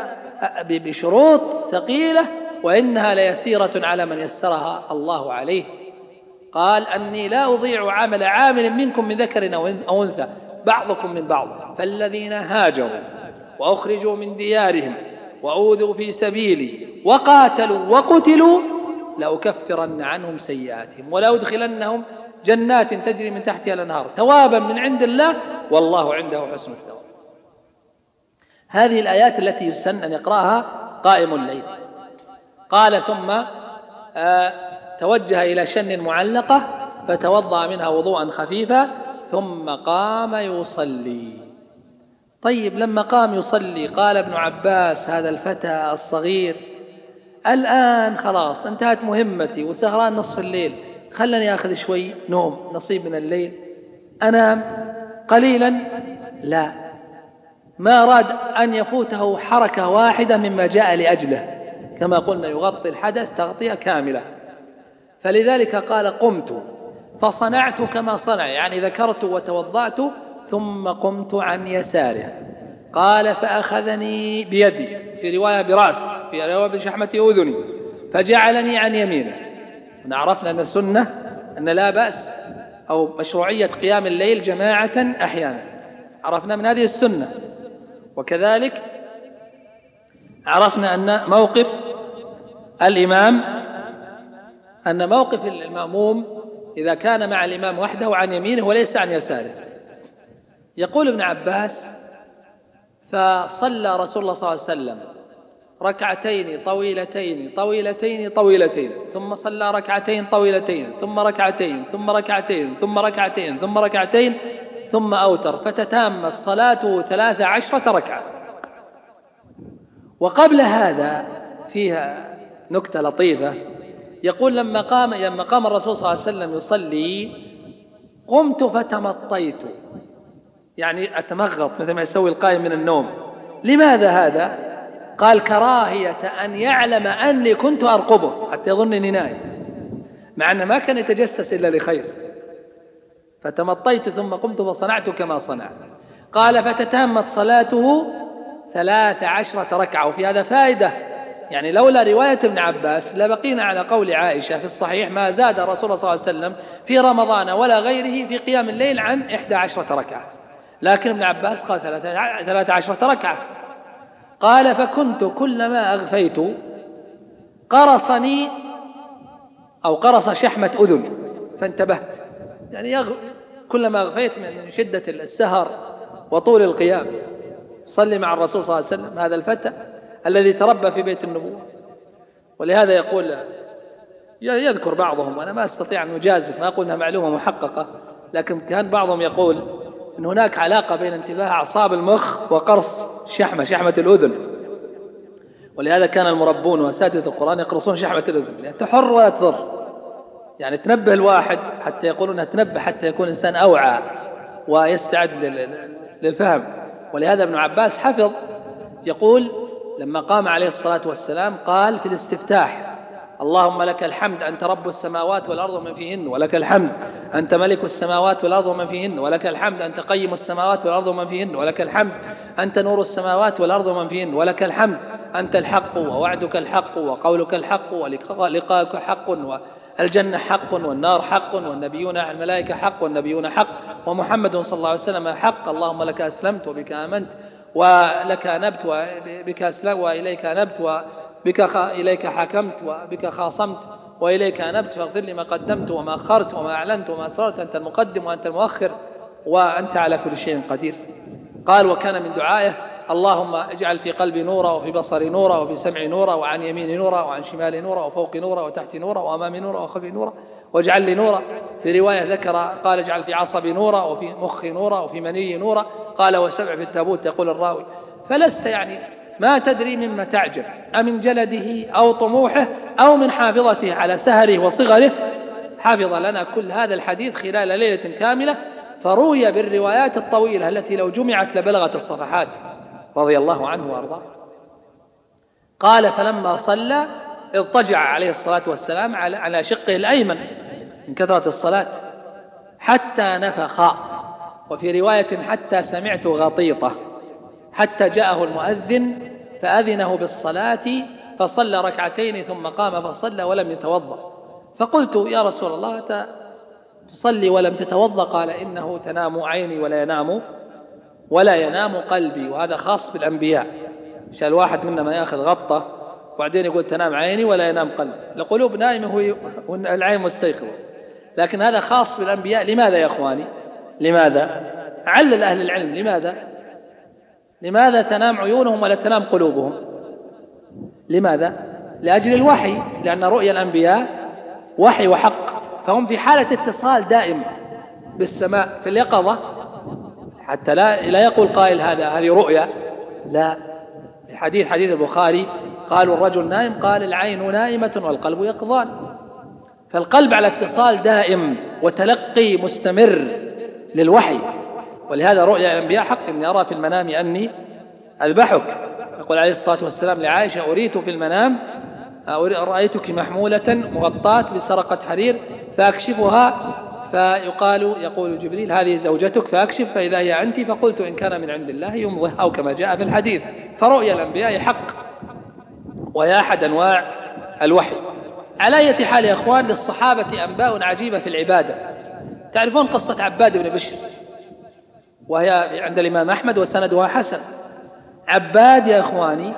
بشروط ثقيلة، وإنها ليسيرة على من يسرها الله عليه. قال: أني لا أضيع عمل عامل منكم من ذكر أو أنثى بعضكم من بعض. فالذين هاجروا وأخرجوا من ديارهم وأوذوا في سبيلي وقاتلوا وقتلوا لأكفرن عنهم سيئاتهم ولأدخلنهم جنات تجري من تحتها الأنهار ثوابا من عند الله والله عنده حسن الثواب. هذه الآيات التي يسن أن يقرأها قائم الليل. قال ثم توجه إلى شن معلقة فتوضأ منها وضوءا خفيفا ثم قام يصلي. طيب لما قام يصلي قال ابن عباس هذا الفتى الصغير الآن خلاص انتهت مهمتي وسهران نصف الليل، خلني أخذ شوي نوم نصيب من الليل أنام قليلا. لا، ما أراد أن يفوته حركة واحدة مما جاء لأجله، كما قلنا يغطي الحدث تغطية كاملة. فلذلك قال قمت فصنعت كما صنع، يعني ذكرت وتوضأت ثم قمت عن يساره. قال فأخذني بيدي، في رواية برأسي، في رواية بشحمة أذني، فجعلني عن يمينه. عرفنا أن السنة أن لا بأس أو مشروعية قيام الليل جماعة أحيانا، عرفنا من هذه السنة. وكذلك عرفنا أن موقف الإمام، أن موقف المأموم إذا كان مع الإمام وحده عن يمينه وليس عن يساره. يقول ابن عباس فصلى رسول الله صلى الله عليه وسلم ركعتين طويلتين طويلتين طويلتين، ثم صلى ركعتين طويلتين، ثم ركعتين، ثم ركعتين، ثم ركعتين، ثم ركعتين، ثم أوتر، فتتامت صلاته 13 ركعة. وقبل هذا فيها نكتة لطيفة، يقول لما قام الرسول صلى الله عليه وسلم يصلي قمت فتمطيت، يعني أتمغط مثل ما يسوي القائم من النوم. لماذا هذا؟ قال كراهية أن يعلم أني كنت أرقبه حتى يظنني نائم، مع أنه ما كان يتجسس إلا لخير. فتمطيت ثم قمت فصنعت كما صنع. قال فتتامت صلاته 13 ركعة. وفي هذا فائدة، يعني لولا رواية ابن عباس لبقينا على قول عائشة في الصحيح ما زاد رسول الله صلى الله عليه وسلم في رمضان ولا غيره في قيام الليل عن 11 ركعة، لكن ابن عباس قال 13 ركعة. قال فكنت كلما أغفيت قرصني أو قرص شحمة أذني فانتبهت، يعني كلما أغفيت من شدة السهر وطول القيام صلي مع الرسول صلى الله عليه وسلم، هذا الفتى الذي تربى في بيت النبوة. ولهذا يقول يذكر بعضهم، وأنا ما أستطيع أن أجازف، ما أقول أنها معلومة محققة، لكن كان بعضهم يقول أن هناك علاقة بين انتباه أعصاب المخ وقرص شحمة الأذن. ولهذا كان المربون وأساتذة القرآن يقرصون شحمة الأذن، يعني تحر ولا تضر، يعني تنبه الواحد حتى يقولون تنبه حتى يكون إنسان أوعى ويستعد للفهم. ولهذا ابن عباس حفظ، يقول لما قام عليه الصلاة والسلام قال في الاستفتاح اللهم لك الحمد أنت رب السماوات والأرض ومن فيهن، ولك الحمد أنت ملك السماوات والأرض ومن فيهن، ولك الحمد أنت قيم السماوات والأرض ومن فيهن، ولك الحمد أنت نور السماوات والأرض ومن فيهن، ولك الحمد أنت الحق ووعدك الحق وقولك الحق ولقاءك حق والجنة حق والنار حق والنبيون الملائكة حق والنبيون حق ومحمد صلى الله عليه وسلم حق. اللهم لك أسلمت وبك آمنت ولك أنبت وبك أسلمت وإليك أنبت وبك إليك حكمت وبك خاصمت وإليك أنبت، فاغفر لي ما قدمت وما أخرت وما أعلنت وما أسررت، أنت المقدم وأنت المؤخر وأنت على كل شيء قدير. قال وكان من دعائه اللهم اجعل في قلبي نورا وفي بصري نورا وفي سمعي نورا وعن يميني نورا وعن شمالي نورا وفوقي نورا وتحتي نورا وأمامي نورا وخلفي نورا واجعل لي نورا. في رواية ذكر قال اجعل في عصبي نورا وفي مخي نورا وفي مني نورا. قال وسبع في التابوت يقول الراوي. فلست يعني ما تدري مما تعجب، أمن جلده أو طموحه أو من حافظته على سهره وصغره، حافظ لنا كل هذا الحديث خلال ليلة كاملة، فروي بالروايات الطويلة التي لو جمعت لبلغت الصفحات، رضي الله عنه وارضاه. قال فلما صلى اضطجع عليه الصلاة والسلام على شقه الأيمن من كثرة الصلاة حتى نفخ، وفي رواية حتى سمعت غطيطة، حتى جاءه المؤذن فأذنه بالصلاة فصلى ركعتين ثم قام فصلى ولم يتوضأ. فقلت يا رسول الله تصلي ولم تتوضأ؟ قال إنه تنام عيني ولا ينام ولا ينام قلبي، وهذا خاص بالأنبياء. مش الواحد منا ما يأخذ غطة وبعدين يقول تنام عيني ولا ينام قلبي، القلوب نائمة والعين مستيقظة، لكن هذا خاص بالأنبياء. لماذا يا أخواني؟ لماذا؟ علل أهل العلم لماذا تنام عيونهم ولا تنام قلوبهم؟ لماذا؟ لأجل الوحي، لأن رؤيا الأنبياء وحي وحق، فهم في حالة اتصال دائم بالسماء في اليقظة، حتى لا يقول قائل هذه رؤيا. لا، حديث البخاري قالوا الرجل نائم، قال العين نائمة والقلب يقظان. فالقلب على اتصال دائم وتلقي مستمر للوحي، ولهذا رؤيا الأنبياء حق. إني أرى في المنام أني أذبحك، يقول عليه الصلاة والسلام لعائشة أريت في المنام رأيتك محمولة مغطاة بسرقة حرير فأكشفها، يقول جبريل هذه زوجتك، فأكشف فإذا هي أنت، فقلت إن كان من عند الله يمضي، أو كما جاء في الحديث. فرؤيا الأنبياء حق وهي أحد أنواع الوحي. على أي حال يا أخوان، للصحابة أنباء عجيبة في العبادة. تعرفون قصة عباد بن بشر، وهي عند الإمام أحمد وسندها حسن. عباد يا أخواني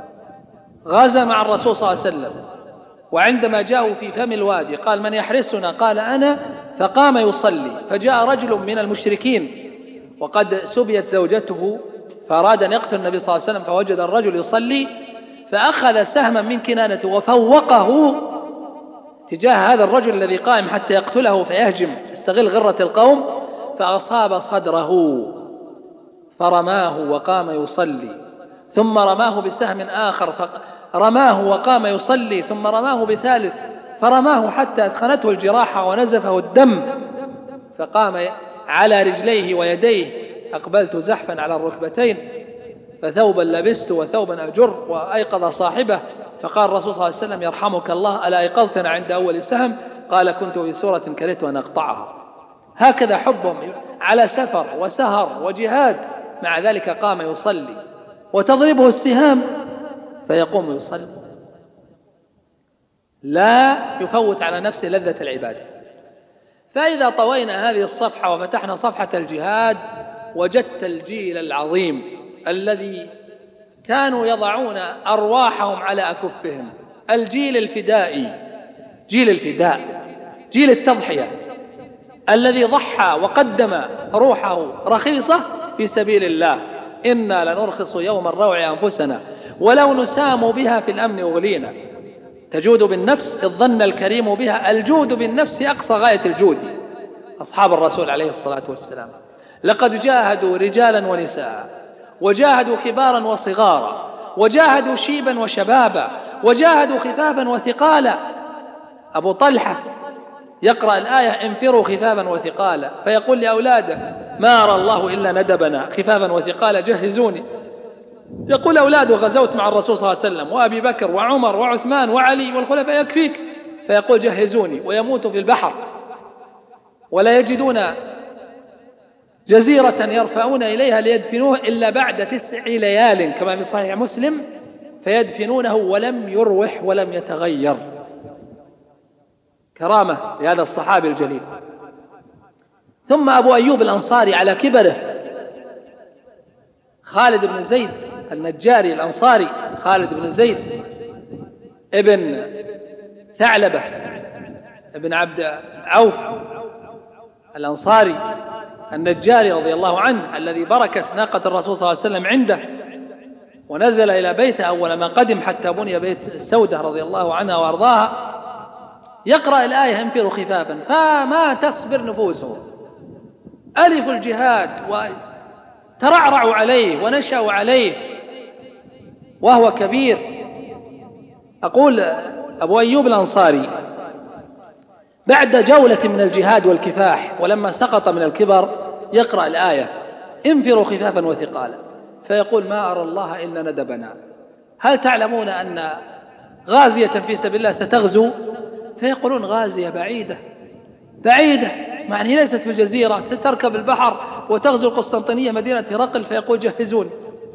غزا مع الرسول صلى الله عليه وسلم، وعندما جاءوا في فم الوادي قال من يحرسنا؟ قال أنا، فقام يصلي، فجاء رجل من المشركين وقد سبيت زوجته، فأراد أن يقتل النبي صلى الله عليه وسلم، فوجد الرجل يصلي فأخذ سهما من كنانته وفوقه تجاه هذا الرجل الذي قائم حتى يقتله فيهجم، يستغل غرة القوم، فأصاب صدره فرماه وقام يصلي، ثم رماه بسهم آخر فرماه وقام يصلي، ثم رماه بثالث فرماه حتى أدخلته الجراحة ونزفه الدم، فقام على رجليه ويديه، أقبلت زحفا على الركبتين، فثوبا لبست وثوبا أجر، وأيقظ صاحبه، فقال الرسول صلى الله عليه وسلم يرحمك الله ألا أيقظتنا عند أول سهم؟ قال كنت في سورة كرهت أن أقطعها. هكذا حبهم على سفر وسهر وجهاد، مع ذلك قام يصلي، وتضربه السهام فيقوم يصلي، لا يفوت على نفسه لذة العبادة. فإذا طوينا هذه الصفحة وفتحنا صفحة الجهاد، وجدت الجيل العظيم الذي كانوا يضعون أرواحهم على أكفهم، الجيل الفدائي، جيل الفداء، جيل التضحية، الذي ضحى وقدم روحه رخيصة في سبيل الله. إنا لنرخص يوم الروع أنفسنا ولو نسام بها في الأمن أغلينا. تجود بالنفس إذ ظن الكريم بها، الجود بالنفس أقصى غاية الجود. أصحاب الرسول عليه الصلاة والسلام لقد جاهدوا رجالا ونساء، وجاهدوا كبارا وصغارا، وجاهدوا شيبا وشبابا، وجاهدوا خفافا وثقالا. أبو طلحة يقرأ الآية انفروا خفافا وثقالا، فيقول لأولاده ما أرى الله إلا ندبنا خفافا وثقالا جهزوني. يقول أولاده غزوت مع الرسول صلى الله عليه وسلم وأبي بكر وعمر وعثمان وعلي والخلفاء يكفيك، فيقول جهزوني، ويموت في البحر ولا يجدون جزيرة يرفعون إليها ليدفنوه إلا بعد 9 ليال كما في صحيح مسلم، فيدفنونه ولم يروح ولم يتغير. كرامة لهذا الصحابي الجليل. ثم أبو أيوب الأنصاري على كبره، خالد بن زيد النجاري الأنصاري، خالد بن زيد ابن ثعلبة ابن عبد عوف الأنصاري النجاري رضي الله عنه، الذي بركت ناقة الرسول صلى الله عليه وسلم عنده، ونزل إلى بيته أول ما قدم حتى بني بيت السودة رضي الله عنها وأرضاها. يقرأ الآية انفروا خفافا، فما تصبر نفوسهم، ألفوا الجهاد وترعرعوا عليه ونشأوا عليه وهو كبير. أقول أبو أيوب الأنصاري بعد جولة من الجهاد والكفاح، ولما سقط من الكبر يقرأ الآية انفروا خفافا وثقالا، فيقول ما أرى الله إلا ندبنا. هل تعلمون أن غازية في سبيل الله ستغزو؟ فيقولون غازية بعيدة بعيدة، معني ليست في الجزيرة، ستركب البحر وتغزو القسطنطينية مدينة هرقل. فيقول جهزون،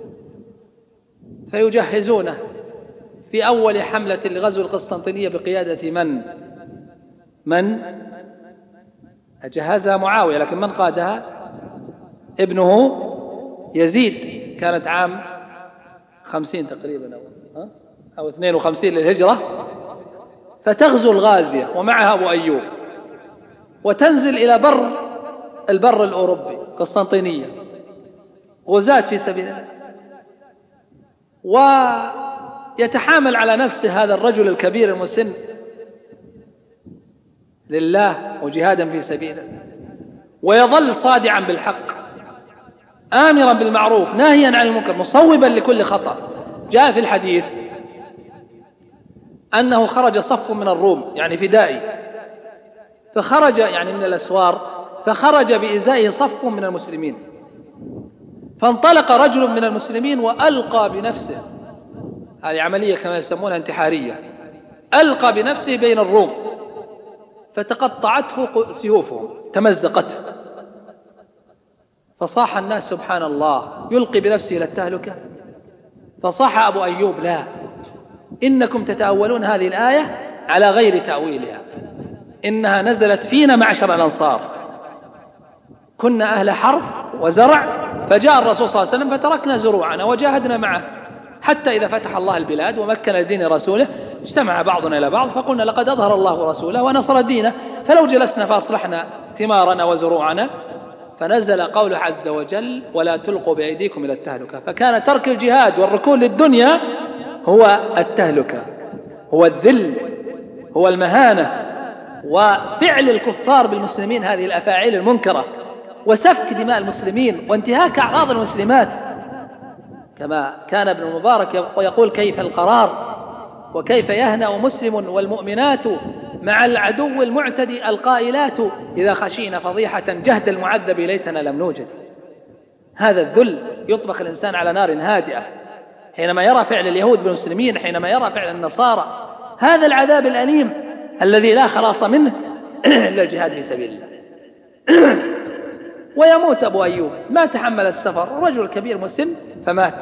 فيجهزونه في أول حملة لغزو القسطنطينية بقيادة من أجهزها معاوية، لكن من قادها؟ ابنه يزيد كانت عام 50 تقريبا أو 52 للهجرة، فتغزو الغازية ومعها أبو أيوب وتنزل إلى البر الأوروبي قسطنطينية، غزاة في سبيل الله. ويتحامل على نفسه هذا الرجل الكبير المسن لله وجهادا في سبيله، ويظل صادعا بالحق آمرا بالمعروف ناهيا عن المنكر مصوبا لكل خطأ. جاء في الحديث أنه خرج صف من الروم يعني فدائي، فخرج يعني من الأسوار، فخرج بإزائه صف من المسلمين، فانطلق رجل من المسلمين وألقى بنفسه، هذه عملية كما يسمونها انتحارية، ألقى بنفسه بين الروم فتقطعته سيوفهم تمزقته، فصاح الناس سبحان الله يلقي بنفسه إلى التهلكة. فصاح أبو أيوب لا، إنكم تتأولون هذه الآية على غير تأويلها، إنها نزلت فينا معشر الأنصار، كنا أهل حرث وزرع، فجاء الرسول صلى الله عليه وسلم فتركنا زروعنا وجاهدنا معه، حتى إذا فتح الله البلاد ومكن لدين رسوله اجتمع بعضنا إلى بعض فقلنا لقد أظهر الله رسوله ونصر دينه، فلو جلسنا فأصلحنا ثمارنا وزروعنا، فنزل قوله عز وجل ولا تلقوا بأيديكم إلى التهلكة. فكان ترك الجهاد والركون للدنيا هو التهلكة، هو الذل، هو المهانة، وفعل الكفار بالمسلمين هذه الأفاعيل المنكرة، وسفك دماء المسلمين وانتهاك أعراض المسلمات، كما كان ابن المبارك يقول كيف القرار وكيف يهنأ مسلم والمؤمنات مع العدو المعتدي القائلات إذا خشينا فضيحة جهد المعذب ليتنا لم نوجد. هذا الذل يطبخ الإنسان على نار هادئة حينما يرى فعل اليهود بالمسلمين، حينما يرى فعل النصارى، هذا العذاب الأليم الذي لا خلاص منه إلا الجهاد في سبيل الله. ويموت أبو أيوب، ما تحمل السفر، رجل كبير مسن فمات.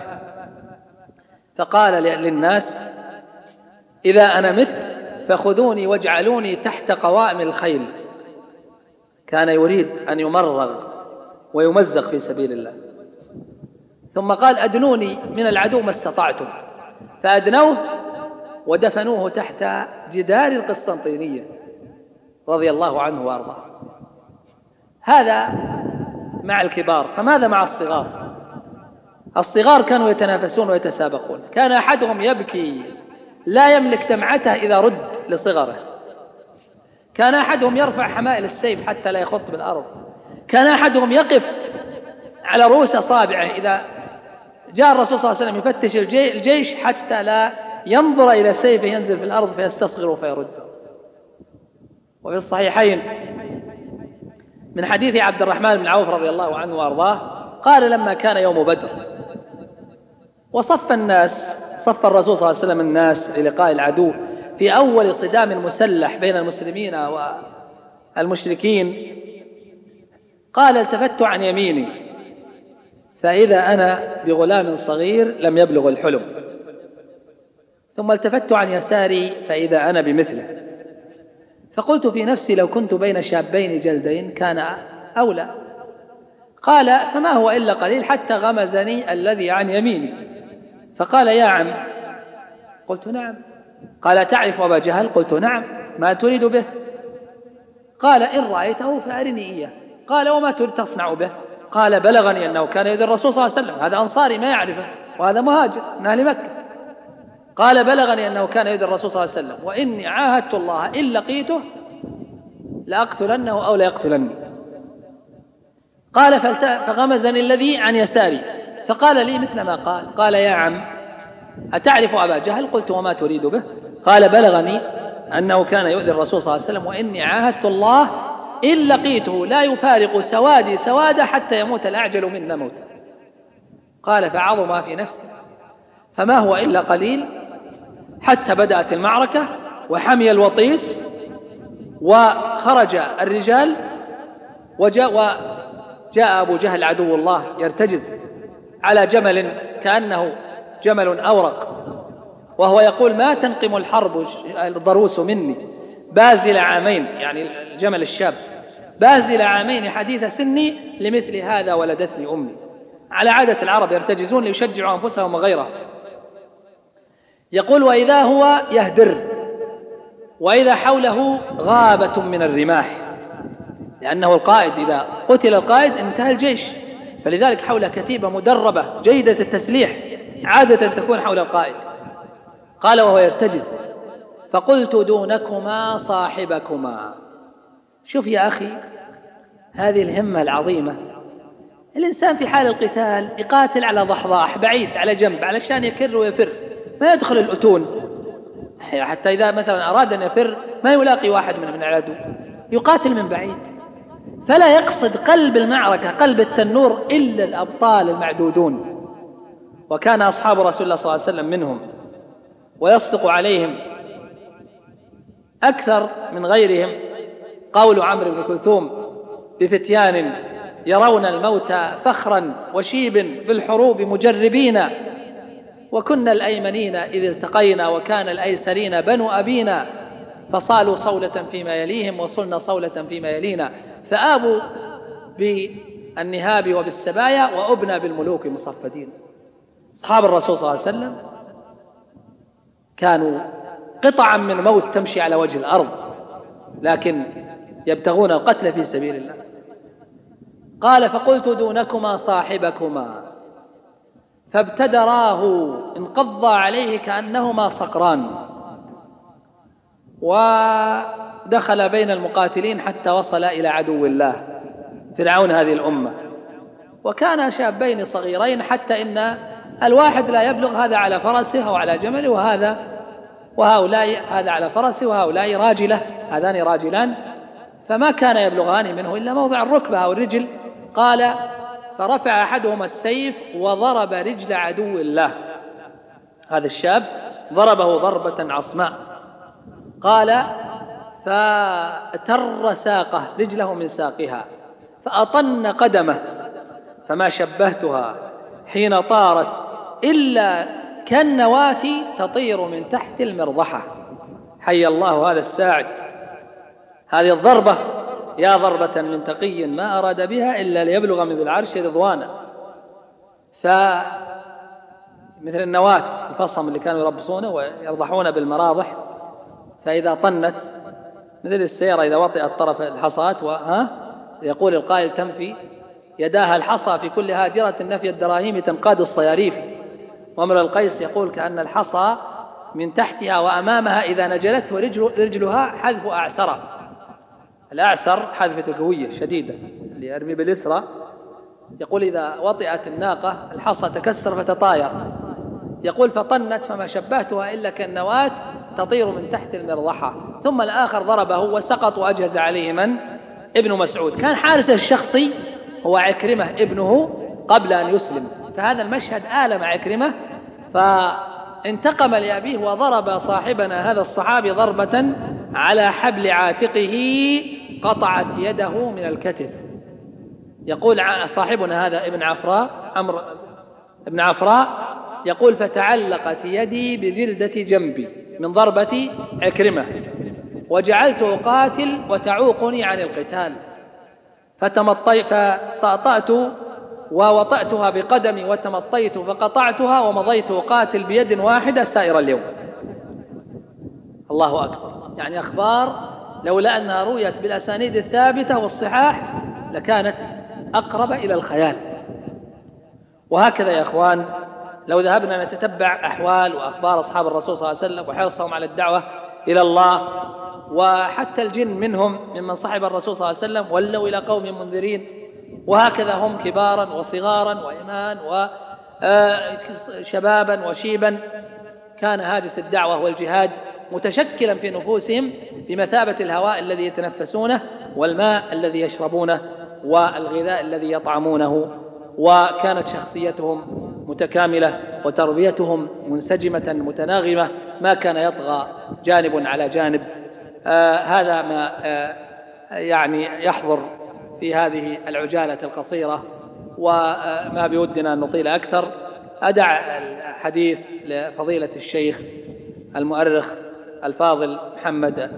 فقال للناس إذا أنا مت فخذوني واجعلوني تحت قوائم الخيل، كان يريد أن يمرغ ويمزق في سبيل الله. ثم قال أدنوني من العدو ما استطعتم، فأدنوه ودفنوه تحت جدار القسطنطينية رضي الله عنه وأرضاه. هذا مع الكبار، فماذا مع الصغار؟ الصغار كانوا يتنافسون ويتسابقون، كان أحدهم يبكي لا يملك دمعته إذا رد لصغره، كان أحدهم يرفع حمائل السيف حتى لا يخط بالأرض، كان أحدهم يقف على رؤوس أصابعه إذا جاء الرسول صلى الله عليه وسلم يفتش الجيش حتى لا ينظر إلى سيفه ينزل في الأرض فيستصغره فيرده. وفي الصحيحين من حديث عبد الرحمن بن عوف رضي الله عنه وأرضاه قال لما كان يوم بدر وصف الناس، صف الرسول صلى الله عليه وسلم الناس للقاء العدو في أول صدام مسلح بين المسلمين والمشركين، قال التفت عن يميني فإذا أنا بغلام صغير لم يبلغ الحلم، ثم التفت عن يساري فإذا أنا بمثله، فقلت في نفسي لو كنت بين شابين جلدين كان أولى. قال فما هو إلا قليل حتى غمزني الذي عن يميني فقال يا عم، قلت نعم. قال تعرف أبا جهل؟ قلت نعم. ما تريد به؟ قال إن رأيته فأرني إياه. قال وما تريد تصنع به؟ قال بلغني أنه كان يؤذي الرسول صلى الله عليه وسلم، هذا أنصاري ما يعرفه وهذا مهاجر من أهل مكة. قال بلغني أنه كان يؤذي الرسول صلى الله عليه وسلم وإني عاهدت الله إن لقيته لأقتلنه أو ليقتلني. قال فغمزني الذي عن يساري فقال لي مثل ما قال. قال يا عم أتعرف أبا جهل؟ قلت وما تريد به؟ قال بلغني أنه كان يؤذي الرسول صلى الله عليه وسلم وإني عاهدت الله إن لقيته لا يفارق سوادي سواده حتى يموت الأعجل منا موتا. قال فعظم في نفسي فما هو إلا قليل حتى بدأت المعركة وحمي الوطيس وخرج الرجال وجاء أبو جهل عدو الله يرتجز على جمل كأنه جمل أورق وهو يقول ما تنقم الحرب الضروس مني بازل عامين، يعني الجمل الشاب بازل عامين حديث سني لمثل هذا ولدتني أمي. على عادة العرب يرتجزون ليشجعوا أنفسهم وغيرهم. يقول: وإذا هو يهدر، وإذا حوله غابة من الرماح، لأنه القائد، إذا قتل القائد انتهى الجيش، فلذلك حوله كتيبة مدربة جيدة التسليح عادة تكون حول القائد. قال وهو يرتجز: فقلت دونكما صاحبكما. شوف يا أخي هذه الهمة العظيمة. الإنسان في حال القتال يقاتل على ضحضاح بعيد على جنب علشان يفر ويفر، ما يدخل الأتون، حتى إذا مثلا أراد أن يفر ما يلاقي واحد من العدو، يقاتل من بعيد، فلا يقصد قلب المعركة قلب التنور إلا الأبطال المعدودون. وكان أصحاب رسول الله صلى الله عليه وسلم منهم، ويصدق عليهم أكثر من غيرهم قول عمرو بن كلثوم: بفتيان يرون الموت فخرا وشيب في الحروب مجربين، وكنا الأيمنين إذ التقينا وكان الأيسرين بنو أبينا، فصالوا صولة فيما يليهم وصلنا صولة فيما يلينا، فآبوا بالنهاب وبالسبايا وأبنى بالملوك مصفدين. أصحاب الرسول صلى الله عليه وسلم كانوا قطعا من الموت تمشي على وجه الأرض، لكن يبتغون القتل في سبيل الله. قال: فقلت دونكما صاحبكما، فابتدراه انقض عليه كأنهما صقران، ودخل بين المقاتلين حتى وصل إلى عدو الله فرعون هذه الأمة. وكان شابين صغيرين، حتى إن الواحد لا يبلغ، هذا على فرسه أو على جمله، وهؤلاء هذا على فرسه وهؤلاء راجله، هذان راجلان، فما كان يبلغان منه إلا موضع الركبة أو الرجل. قال: فرفع أحدهما السيف وضرب رجل عدو الله، هذا الشاب ضربه ضربة عصماء. قال: فتر ساقه، رجله من ساقها، فأطن قدمه، فما شبهتها حين طارت إلا كالنواة تطير من تحت المرضحة. حي الله هذا الساعد، هذه الضربة يا ضربة من تقي ما أراد بها إلا ليبلغ من ذي العرش رضوانا. فمثل النواة الفصم اللي كانوا يربصونه ويرضحون بالمراضح، فإذا طنت مثل السيارة إذا وطئت طرف الحصاة يقول القائل: تنفي يداها الحصى في كل هاجرة نفي الدراهم تنقاد الصياريف. وامرؤ القيس يقول: كأن الحصى من تحتها وأمامها إذا نجلته رجلها حذف أعسرة. الأعسر حذف قوية شديدة اللي يرمي باليسرى. يقول: إذا وطئت الناقة الحصى تكسر فتطاير. يقول: فطنت فما شبهتها إلا كالنواة تطير من تحت المرضحة. ثم الآخر ضربه وسقط وأجهز عليه من؟ ابن مسعود. كان حارسه الشخصي هو عكرمة ابنه قبل أن يسلم، فهذا المشهد آلم عكرمة، فانتقم لأبيه وضرب صاحبنا هذا الصحابي ضربة على حبل عاتقه قطعت يده من الكتف. يقول صاحبنا هذا ابن عفراء، عمرو ابن عفراء، يقول: فتعلقت يدي بجلدة جنبي من ضربة عكرمة، وجعلت أقاتل وتعوقني عن القتال، فطأطأت ووطأتها بقدمي وتمطيت فقطعتها ومضيت أقاتل بيد واحدة سائر اليوم. الله أكبر. يعني أخبار لولا أنها رويت بالأسانيد الثابتة والصحاح لكانت أقرب إلى الخيال. وهكذا يا أخوان لو ذهبنا نتتبع أحوال وأخبار أصحاب الرسول صلى الله عليه وسلم وحرصهم على الدعوة إلى الله، وحتى الجن منهم ممن صحب الرسول صلى الله عليه وسلم ولوا إلى قوم منذرين، وهكذا هم كبارا وصغارا وإيمان وشبابا وشيبا، كان هاجس الدعوة والجهاد متشكلا في نفوسهم بمثابة الهواء الذي يتنفسونه والماء الذي يشربونه والغذاء الذي يطعمونه. وكانت شخصيتهم متكاملة وتربيتهم منسجمة متناغمة، ما كان يطغى جانب على جانب. هذا ما يعني يحضر في هذه العجالة القصيرة، وما بودنا أن نطيل أكثر. أدع الحديث لفضيلة الشيخ المؤرخ الفاضل محمد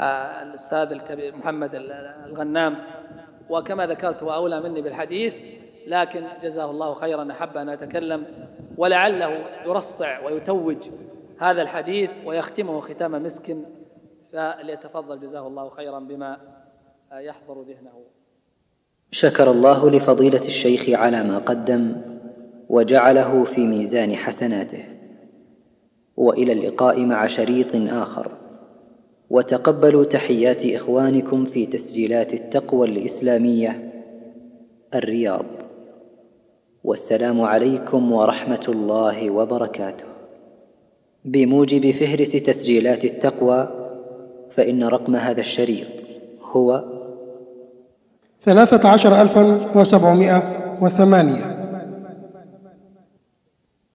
الأستاذ الكبير محمد الغنام، وكما ذكرت هو أولى مني بالحديث، لكن جزاه الله خيرا أحب أن أتكلم ولعله يرصع ويتوج هذا الحديث ويختمه ختام مسك، فليتفضل جزاه الله خيرا بما يحضر ذهنه.
شكر الله لفضيلة الشيخ على ما قدم وجعله في ميزان حسناته، وإلى اللقاء مع شريط آخر، وتقبلوا تحيات إخوانكم في تسجيلات التقوى الإسلامية الرياض، والسلام عليكم ورحمة الله وبركاته. بموجب فهرس تسجيلات التقوى، فإن رقم هذا الشريط هو
13,708.